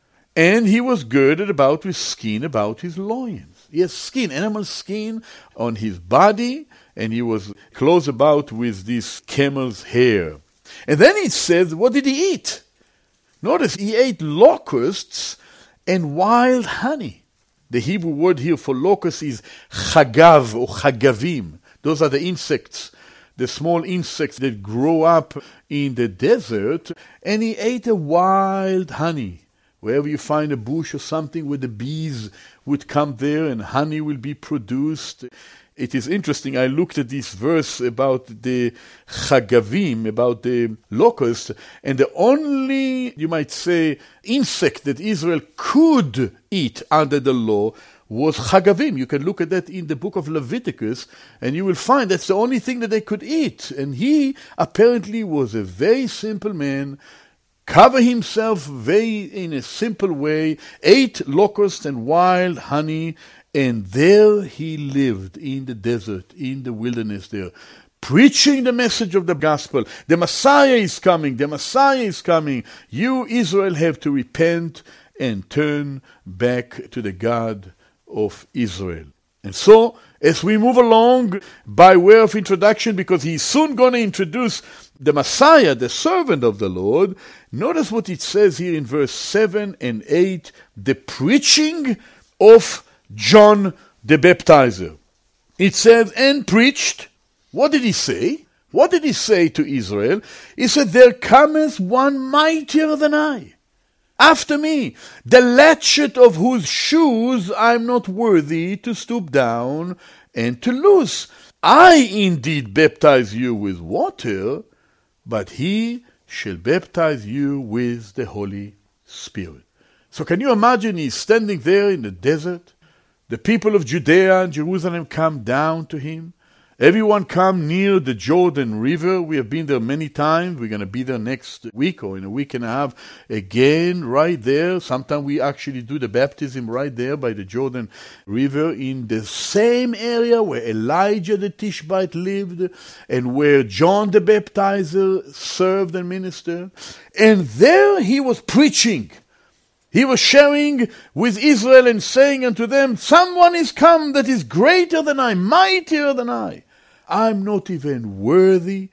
and he was girded about with skin about his loins. He has skin, animal skin on his body, and he was clothed about with this camel's hair. And then it says, what did he eat? Notice he ate locusts and wild honey. The Hebrew word here for locust is chagav or chagavim. Those are the insects, the small insects that grow up in the desert. And he ate a wild honey. Wherever you find a bush or something where the bees would come there and honey will be produced. It is interesting, I looked at this verse about the chagavim, about the locust, and the only, you might say, insect that Israel could eat under the law was chagavim. You can look at that in the book of Leviticus, and you will find that's the only thing that they could eat. And he apparently was a very simple man, covered himself very in a simple way, ate locusts and wild honey, and there he lived in the desert, in the wilderness there, preaching the message of the gospel. The Messiah is coming. The Messiah is coming. You, Israel, have to repent and turn back to the God of Israel. And so, as we move along, by way of introduction, because he's soon going to introduce the Messiah, the servant of the Lord, notice what it says here in verse seven and eight, the preaching of John the Baptizer. It says, and preached. What did he say? What did he say to Israel? He said, there cometh one mightier than I, after me, the latchet of whose shoes I am not worthy to stoop down and to loose. I indeed baptize you with water, but he shall baptize you with the Holy Spirit. So can you imagine he's standing there in the desert? The people of Judea and Jerusalem come down to him. Everyone come near the Jordan River. We have been there many times. We're going to be there next week or in a week and a half again right there. Sometimes we actually do the baptism right there by the Jordan River in the same area where Elijah the Tishbite lived and where John the Baptizer served and ministered. And there he was preaching. He was sharing with Israel and saying unto them, someone is come that is greater than I, mightier than I. I'm not even worthy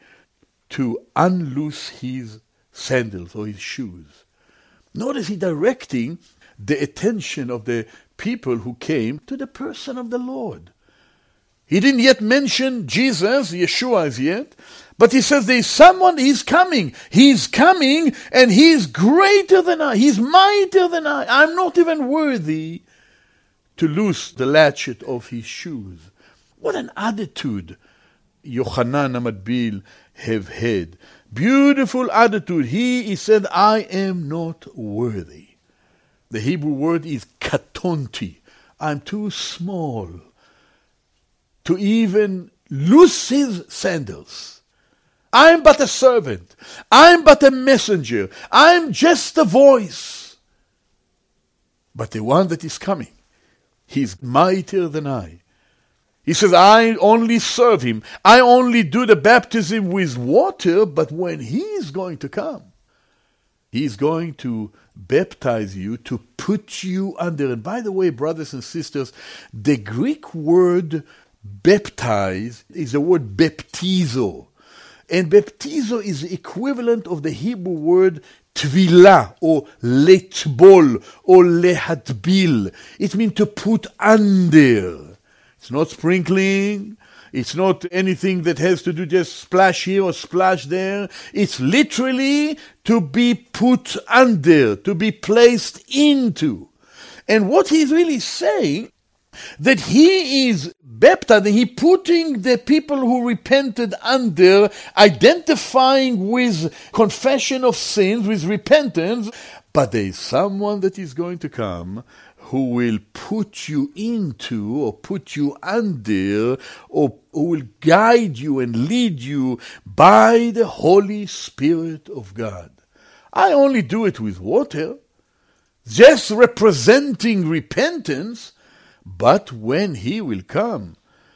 to unloose his sandals or his shoes. Notice he directing the attention of the people who came to the person of the Lord. He didn't yet mention Jesus, Yeshua as yet, but he says there is someone, he's coming. He's coming and he's greater than I. He's mightier than I. I'm not even worthy to loose the latchet of his shoes. What an attitude Yochanan HaMatbil have had. Beautiful attitude. He, he said, I am not worthy. The Hebrew word is katonti. I'm too small to even loose his sandals. I'm but a servant. I'm but a messenger. I'm just a voice. But the one that is coming, he's mightier than I. He says, I only serve him. I only do the baptism with water, but when he is going to come, he's going to baptize you, to put you under. And by the way, brothers and sisters, the Greek word baptize is the word baptizo. And baptizo is the equivalent of the Hebrew word tvila or letbol or lehatbil. It means to put under. It's not sprinkling. It's not anything that has to do just splash here or splash there. It's literally to be put under, to be placed into. And what he's really saying, that he is baptized, and he putting the people who repented under, identifying with confession of sins, with repentance, but there is someone that is going to come who will put you into, or put you under, or who will guide you and lead you by the Holy Spirit of God. I only do it with water, just representing repentance, but when he will come,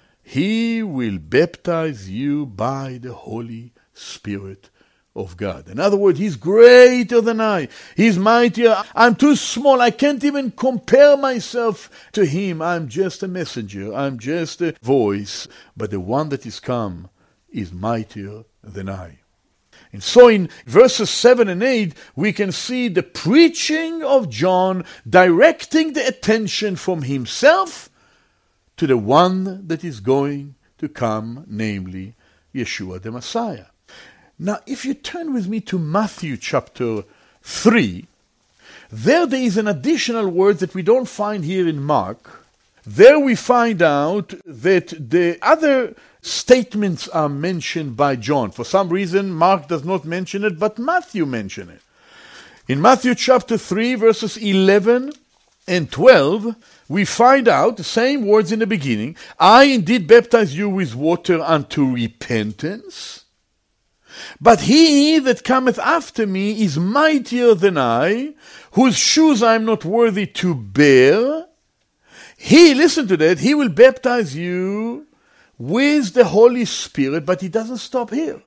he will baptize you by the Holy Spirit of God. In other words, he's greater than I. He's mightier. I'm too small. I can't even compare myself to him. I'm just a messenger. I'm just a voice. But the one that is come is mightier than I. And so in verses seven and eight, we can see the preaching of John directing the attention from himself to the one that is going to come, namely Yeshua the Messiah. Now, if you turn with me to Matthew chapter three, there there is an additional word that we don't find here in Mark. There we find out that the other statements are mentioned by John. For some reason, Mark does not mention it, but Matthew mentions it. In Matthew chapter three, verses eleven and twelve, we find out the same words in the beginning. I indeed baptize you with water unto repentance, but he that cometh after me is mightier than I, whose shoes I am not worthy to bear. He, listen to that, he will baptize you with the Holy Spirit, but he doesn't stop here.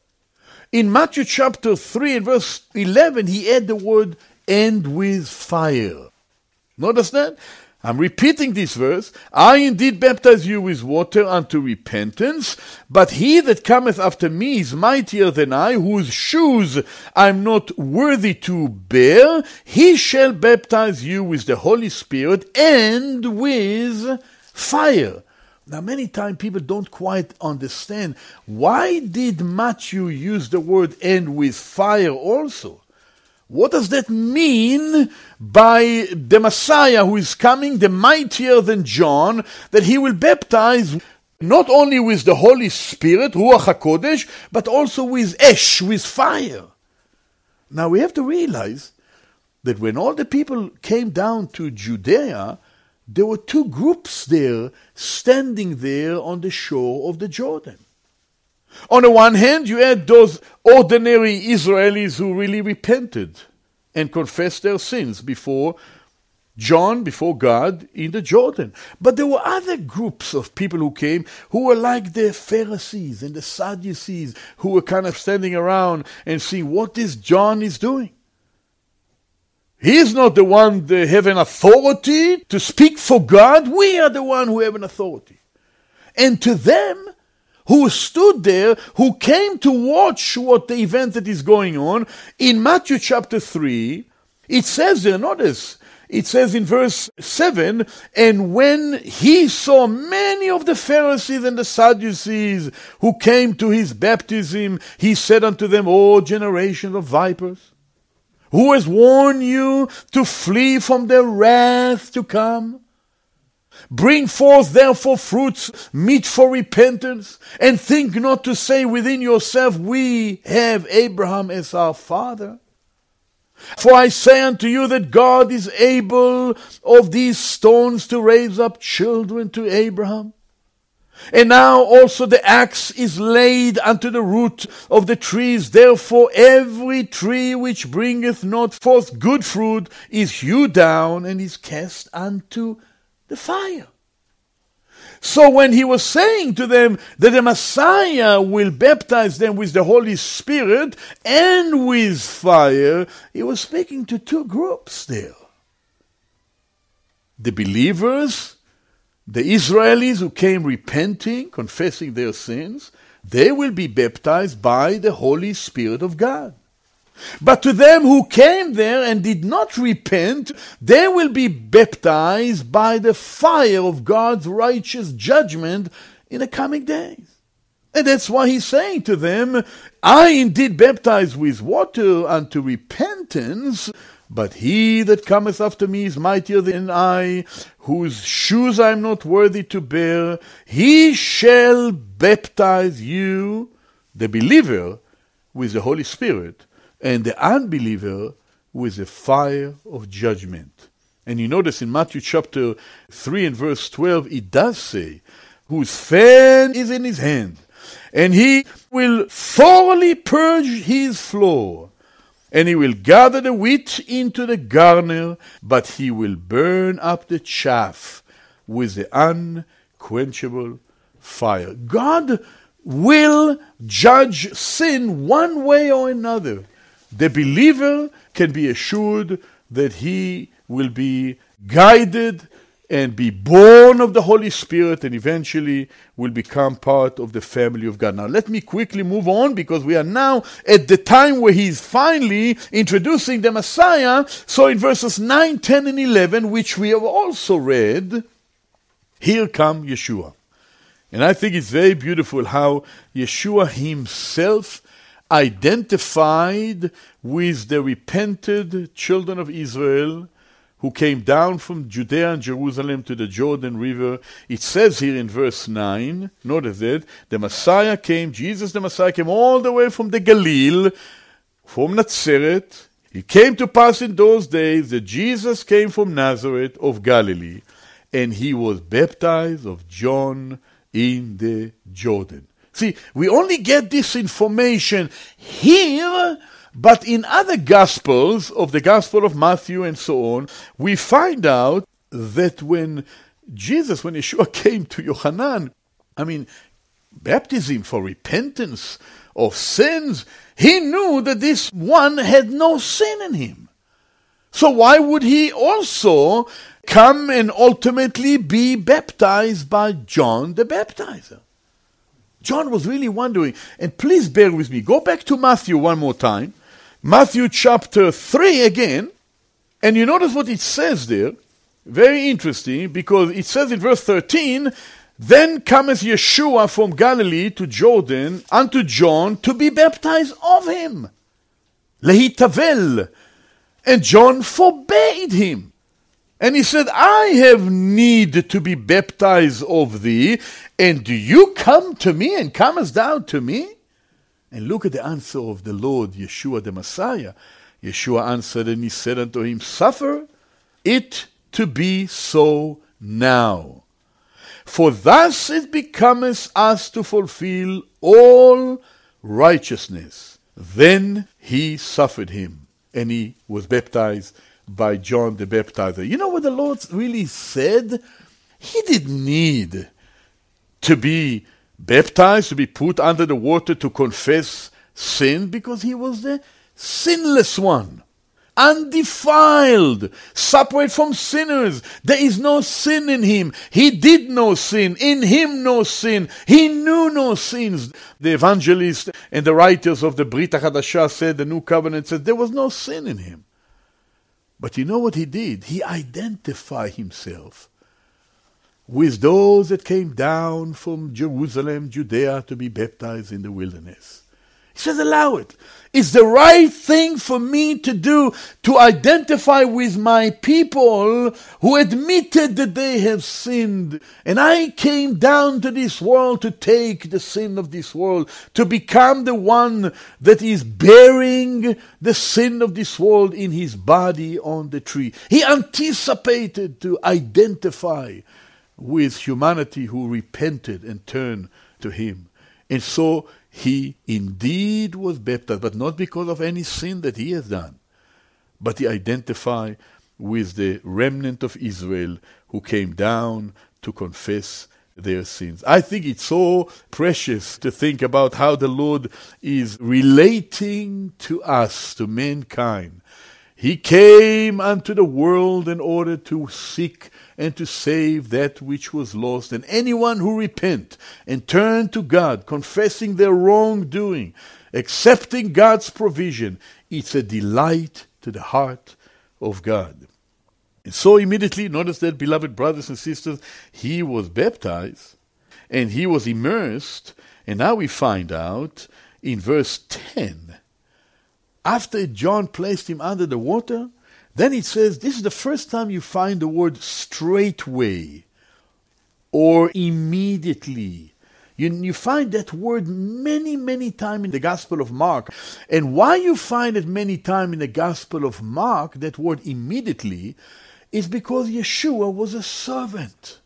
In Matthew chapter three and verse eleven, he add the word, and with fire. Notice that? I'm repeating this verse. I indeed baptize you with water unto repentance, but he that cometh after me is mightier than I, whose shoes I am not worthy to bear. He shall baptize you with the Holy Spirit and with fire. Now, many times people don't quite understand, why did Matthew use the word and with fire also? What does that mean by the Messiah who is coming, the mightier than John, that he will baptize not only with the Holy Spirit, Ruach HaKodesh, but also with Esh, with fire? Now we have to realize that when all the people came down to Judea, there were two groups there standing there on the shore of the Jordan. On the one hand, you had those ordinary Israelis who really repented and confessed their sins before John, before God, in the Jordan. But there were other groups of people who came who were like the Pharisees and the Sadducees, who were kind of standing around and seeing what this John is doing. He is not the one that have an authority to speak for God. We are the one who have an authority. And to them, who stood there, who came to watch what the event that is going on, in Matthew chapter three, it says there, notice, it says in verse seven, and when he saw many of the Pharisees and the Sadducees who came to his baptism, he said unto them, O generation of vipers, who has warned you to flee from the wrath to come? Bring forth therefore fruits meet for repentance, and think not to say within yourself, we have Abraham as our father. For I say unto you that God is able of these stones to raise up children to Abraham. And now also the axe is laid unto the root of the trees. Therefore every tree which bringeth not forth good fruit is hewed down and is cast unto the fire. So when he was saying to them that the Messiah will baptize them with the Holy Spirit and with fire, he was speaking to two groups there. The believers, the Israelis who came repenting, confessing their sins, they will be baptized by the Holy Spirit of God. But to them who came there and did not repent, they will be baptized by the fire of God's righteous judgment in the coming days. And that's why he's saying to them, I indeed baptize with water unto repentance, But he that cometh after me is mightier than I, whose shoes I am not worthy to bear. He shall baptize you, the believer, with the Holy Spirit, and the unbeliever with the fire of judgment. And you notice in Matthew chapter three and verse twelve, it does say, whose fan is in his hand, and he will thoroughly purge his floor, and he will gather the wheat into the garner, but he will burn up the chaff with the unquenchable fire. God will judge sin one way or another. The believer can be assured that he will be guided and be born of the Holy Spirit, and eventually will become part of the family of God. Now let me quickly move on, because we are now at the time where he's finally introducing the Messiah. So in verses nine, ten, and eleven, which we have also read, here come Yeshua. And I think it's very beautiful how Yeshua himself identified with the repented children of Israel who came down from Judea and Jerusalem to the Jordan River. It says here in verse nine, notice that, the Messiah came, Jesus the Messiah came all the way from the Galilee, from Nazareth. It came to pass in those days that Jesus came from Nazareth of Galilee, and he was baptized of John in the Jordan. See, we only get this information here, but in other Gospels, of the Gospel of Matthew and so on, we find out that when Jesus, when Yeshua came to Yohanan, I mean, baptism for repentance of sins, he knew that this one had no sin in him. So why would he also come and ultimately be baptized by John the Baptizer? John was really wondering, and please bear with me. Go back to Matthew one more time. Matthew chapter three again, and you notice what it says there. Very interesting, because it says in verse thirteen, then cometh Yeshua from Galilee to Jordan unto John to be baptized of him. Lehitavel. And John forbade him. And he said, I have need to be baptized of thee, and do you come to me, and comest thou to me? And look at the answer of the Lord, Yeshua the Messiah. Yeshua answered, and he said unto him, suffer it to be so now. For thus it becometh us to fulfill all righteousness. Then he suffered him, and he was baptized by John the Baptizer. You know what the Lord really said? He didn't need to be baptized, to be put under the water to confess sin, because he was the sinless one, undefiled, separate from sinners. There is no sin in him. He did no sin. In him no sin. He knew no sins. The evangelists and the writers of the Brit HaChadashah said, the New Covenant said, there was no sin in him. But you know what he did? He identified himself with those that came down from Jerusalem, Judea, to be baptized in the wilderness. He says, allow it. It's the right thing for me to do, to identify with my people who admitted that they have sinned. And I came down to this world to take the sin of this world, to become the one that is bearing the sin of this world in his body on the tree. He anticipated to identify with humanity who repented and turned to him. And so he indeed was baptized, but not because of any sin that he has done, but he identified with the remnant of Israel who came down to confess their sins. I think it's so precious to think about how the Lord is relating to us, to mankind. He came unto the world in order to seek and to save that which was lost. And anyone who repent and turn to God, confessing their wrongdoing, accepting God's provision, it's a delight to the heart of God. And so immediately, notice that, beloved brothers and sisters, he was baptized and he was immersed. And now we find out in verse ten, after John placed him under the water, Then it says, this is the first time you find the word straightway or immediately. You, you find that word many, many times in the Gospel of Mark. And why you find it many times in the Gospel of Mark, that word immediately, is because Yeshua was a servant.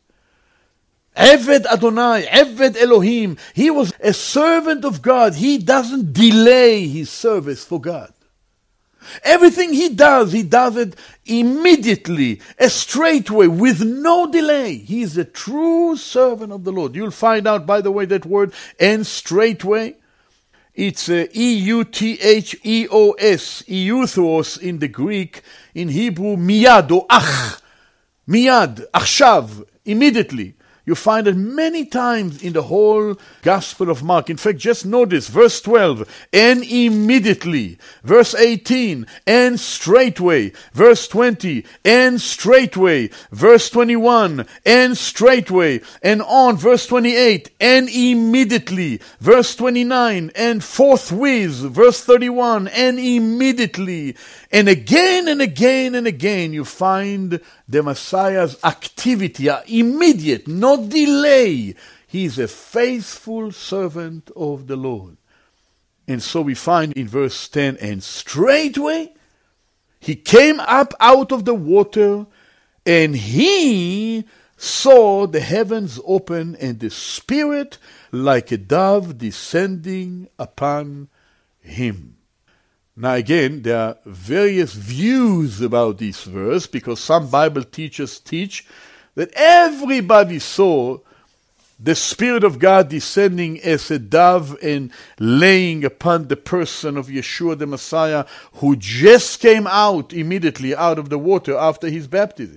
Eved Adonai, Eved Elohim. He was a servant of God. He doesn't delay his service for God. Everything he does, he does it immediately, a straightway, with no delay. He is a true servant of the Lord. You'll find out, by the way, that word, and straightway, it's uh, E U T H E O S, euthos in the Greek, in Hebrew, miyad or ach, miyad, achshav, immediately. You find it many times in the whole Gospel of Mark. In fact, just notice verse twelve, and immediately. Verse eighteen, and straightway. Verse twenty, and straightway. Verse twenty-one, and straightway. And on, verse twenty-eight, and immediately. Verse twenty-nine, and forthwith. Verse thirty-one, and immediately. And again and again and again you find the Messiah's activity, immediate, no delay. He is a faithful servant of the Lord. And so we find in verse ten, and straightway he came up out of the water, and he saw the heavens open, and the Spirit like a dove descending upon him. Now again, there are various views about this verse, because some Bible teachers teach that everybody saw the Spirit of God descending as a dove and laying upon the person of Yeshua the Messiah, who just came out immediately out of the water after his baptism.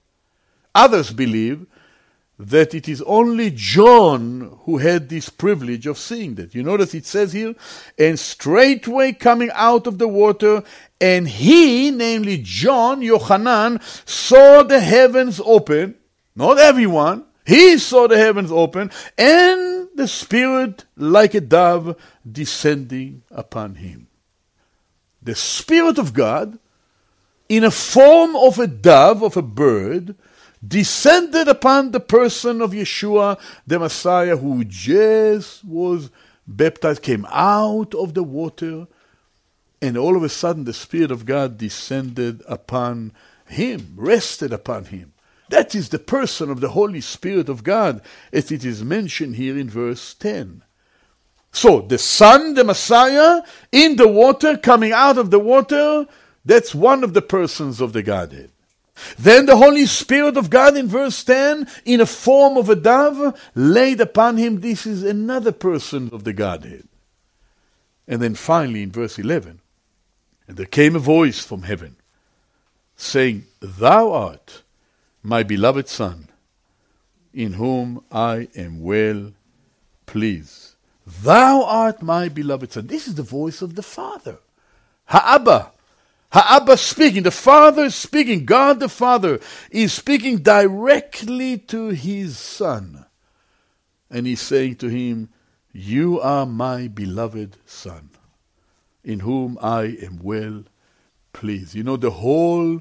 Others believe that it is only John who had this privilege of seeing that. You notice it says here, and straightway coming out of the water, and he, namely John, Yochanan, saw the heavens open. Not everyone. He saw the heavens open, and the Spirit like a dove descending upon him. The Spirit of God, in a form of a dove, of a bird, descended upon the person of Yeshua, the Messiah, who just was baptized, came out of the water, and all of a sudden the Spirit of God descended upon him, rested upon him. That is the person of the Holy Spirit of God, as it is mentioned here in verse ten. So, the Son, the Messiah, in the water, coming out of the water, that's one of the persons of the Godhead. Then the Holy Spirit of God in verse ten, in a form of a dove, laid upon him. This is another person of the Godhead. And then finally in verse eleven, and there came a voice from heaven, saying, Thou art my beloved Son, in whom I am well pleased. Thou art my beloved Son. This is the voice of the Father. Ha'Abba. Ha'Abba speaking, the Father is speaking, God the Father is speaking directly to his Son. And he's saying to him, You are my beloved Son, in whom I am well pleased. You know, the whole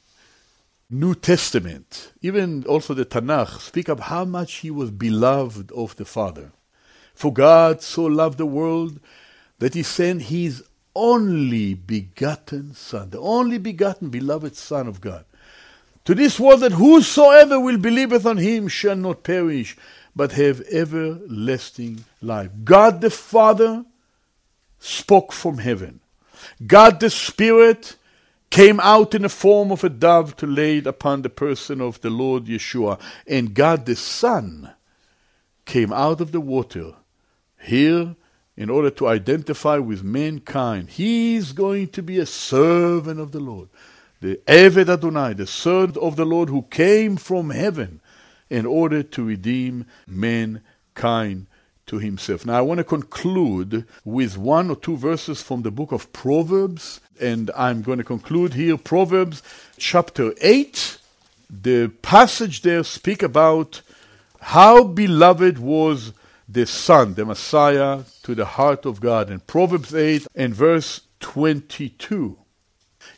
New Testament, even also the Tanakh, speak of how much he was beloved of the Father. For God so loved the world that he sent his only begotten Son, the only begotten beloved Son of God, to this world, that whosoever will believeth on him shall not perish, but have everlasting life. God the Father spoke from heaven. God the Spirit came out in the form of a dove to lay it upon the person of the Lord Yeshua. And God the Son came out of the water here in order to identify with mankind. He is going to be a servant of the Lord. The Eved Adonai, the servant of the Lord, who came from heaven in order to redeem mankind to himself. Now I want to conclude with one or two verses from the book of Proverbs, and I'm going to conclude here, Proverbs chapter eight. The passage there speak about how beloved was the Son, the Messiah, to the heart of God. In Proverbs eight and verse twenty-two,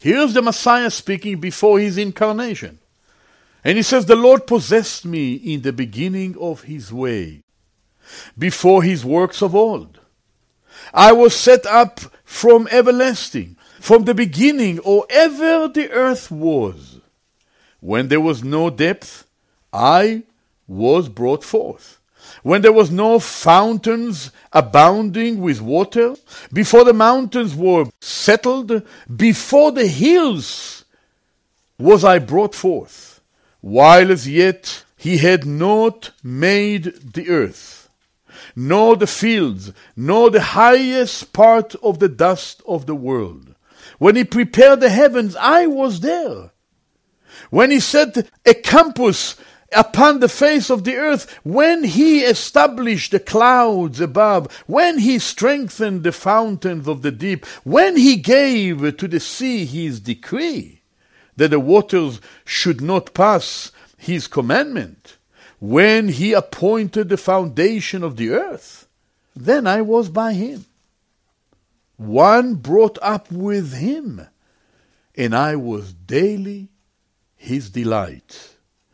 Here's the Messiah speaking before his incarnation. And he says, the Lord possessed me in the beginning of his way, before his works of old. I was set up from everlasting, from the beginning, or ever the earth was. When there was no depth, I was brought forth. When there was no fountains abounding with water, before the mountains were settled, before the hills was I brought forth, while as yet he had not made the earth, nor the fields, nor the highest part of the dust of the world. When he prepared the heavens, I was there. When he set a compass upon the face of the earth, when he established the clouds above, when he strengthened the fountains of the deep, when he gave to the sea his decree, that the waters should not pass his commandment, when he appointed the foundation of the earth, then I was by him, one brought up with him, and I was daily his delight,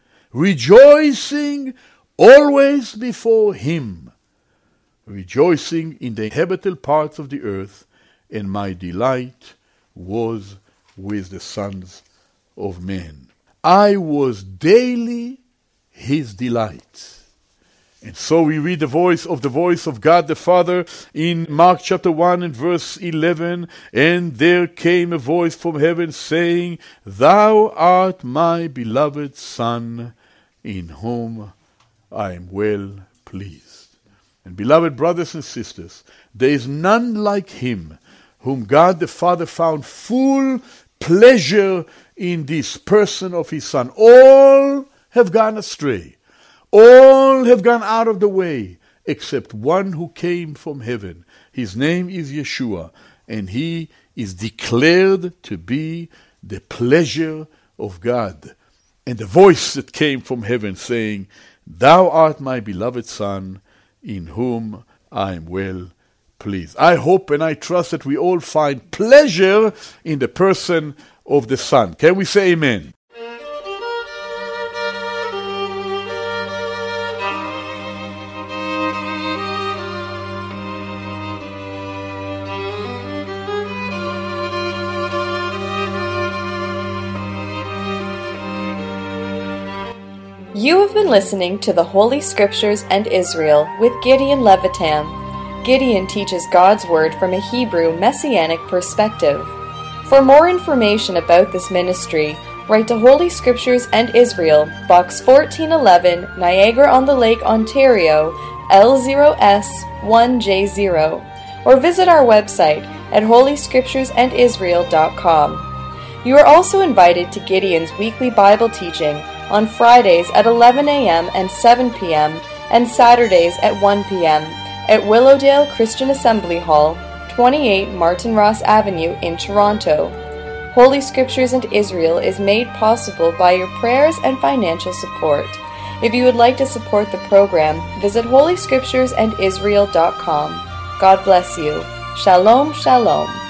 rejoicing always before him, rejoicing in the inhabitable parts of the earth, and my delight was with the sons of men. I was daily his delight. And so we read the voice of the voice of God the Father in Mark chapter one and verse eleven. And there came a voice from heaven saying, Thou art my beloved Son, in whom I am well pleased. And beloved brothers and sisters, there is none like him, whom God the Father found full pleasure in this person of his Son. All have gone astray. All have gone out of the way, except one who came from heaven. His name is Yeshua, and he is declared to be the pleasure of God. And the voice that came from heaven saying, Thou art my beloved Son, in whom I am well pleased. I hope and I trust that we all find pleasure in the person of the Son. Can we say amen? You have been listening to the Holy Scriptures and Israel with Gideon Levitam. Gideon teaches God's Word from a Hebrew Messianic perspective. For more information about this ministry, write to Holy Scriptures and Israel, Box fourteen eleven, Niagara-on-the-Lake, Ontario, L zero S one J zero, or visit our website at holy scriptures and israel dot com. You are also invited to Gideon's weekly Bible teaching on Fridays at eleven a.m. and seven p.m. and Saturdays at one p.m. at Willowdale Christian Assembly Hall, twenty-eight Martin Ross Avenue in Toronto. Holy Scriptures and Israel is made possible by your prayers and financial support. If you would like to support the program, visit holy scriptures and israel dot com. God bless you. Shalom, shalom.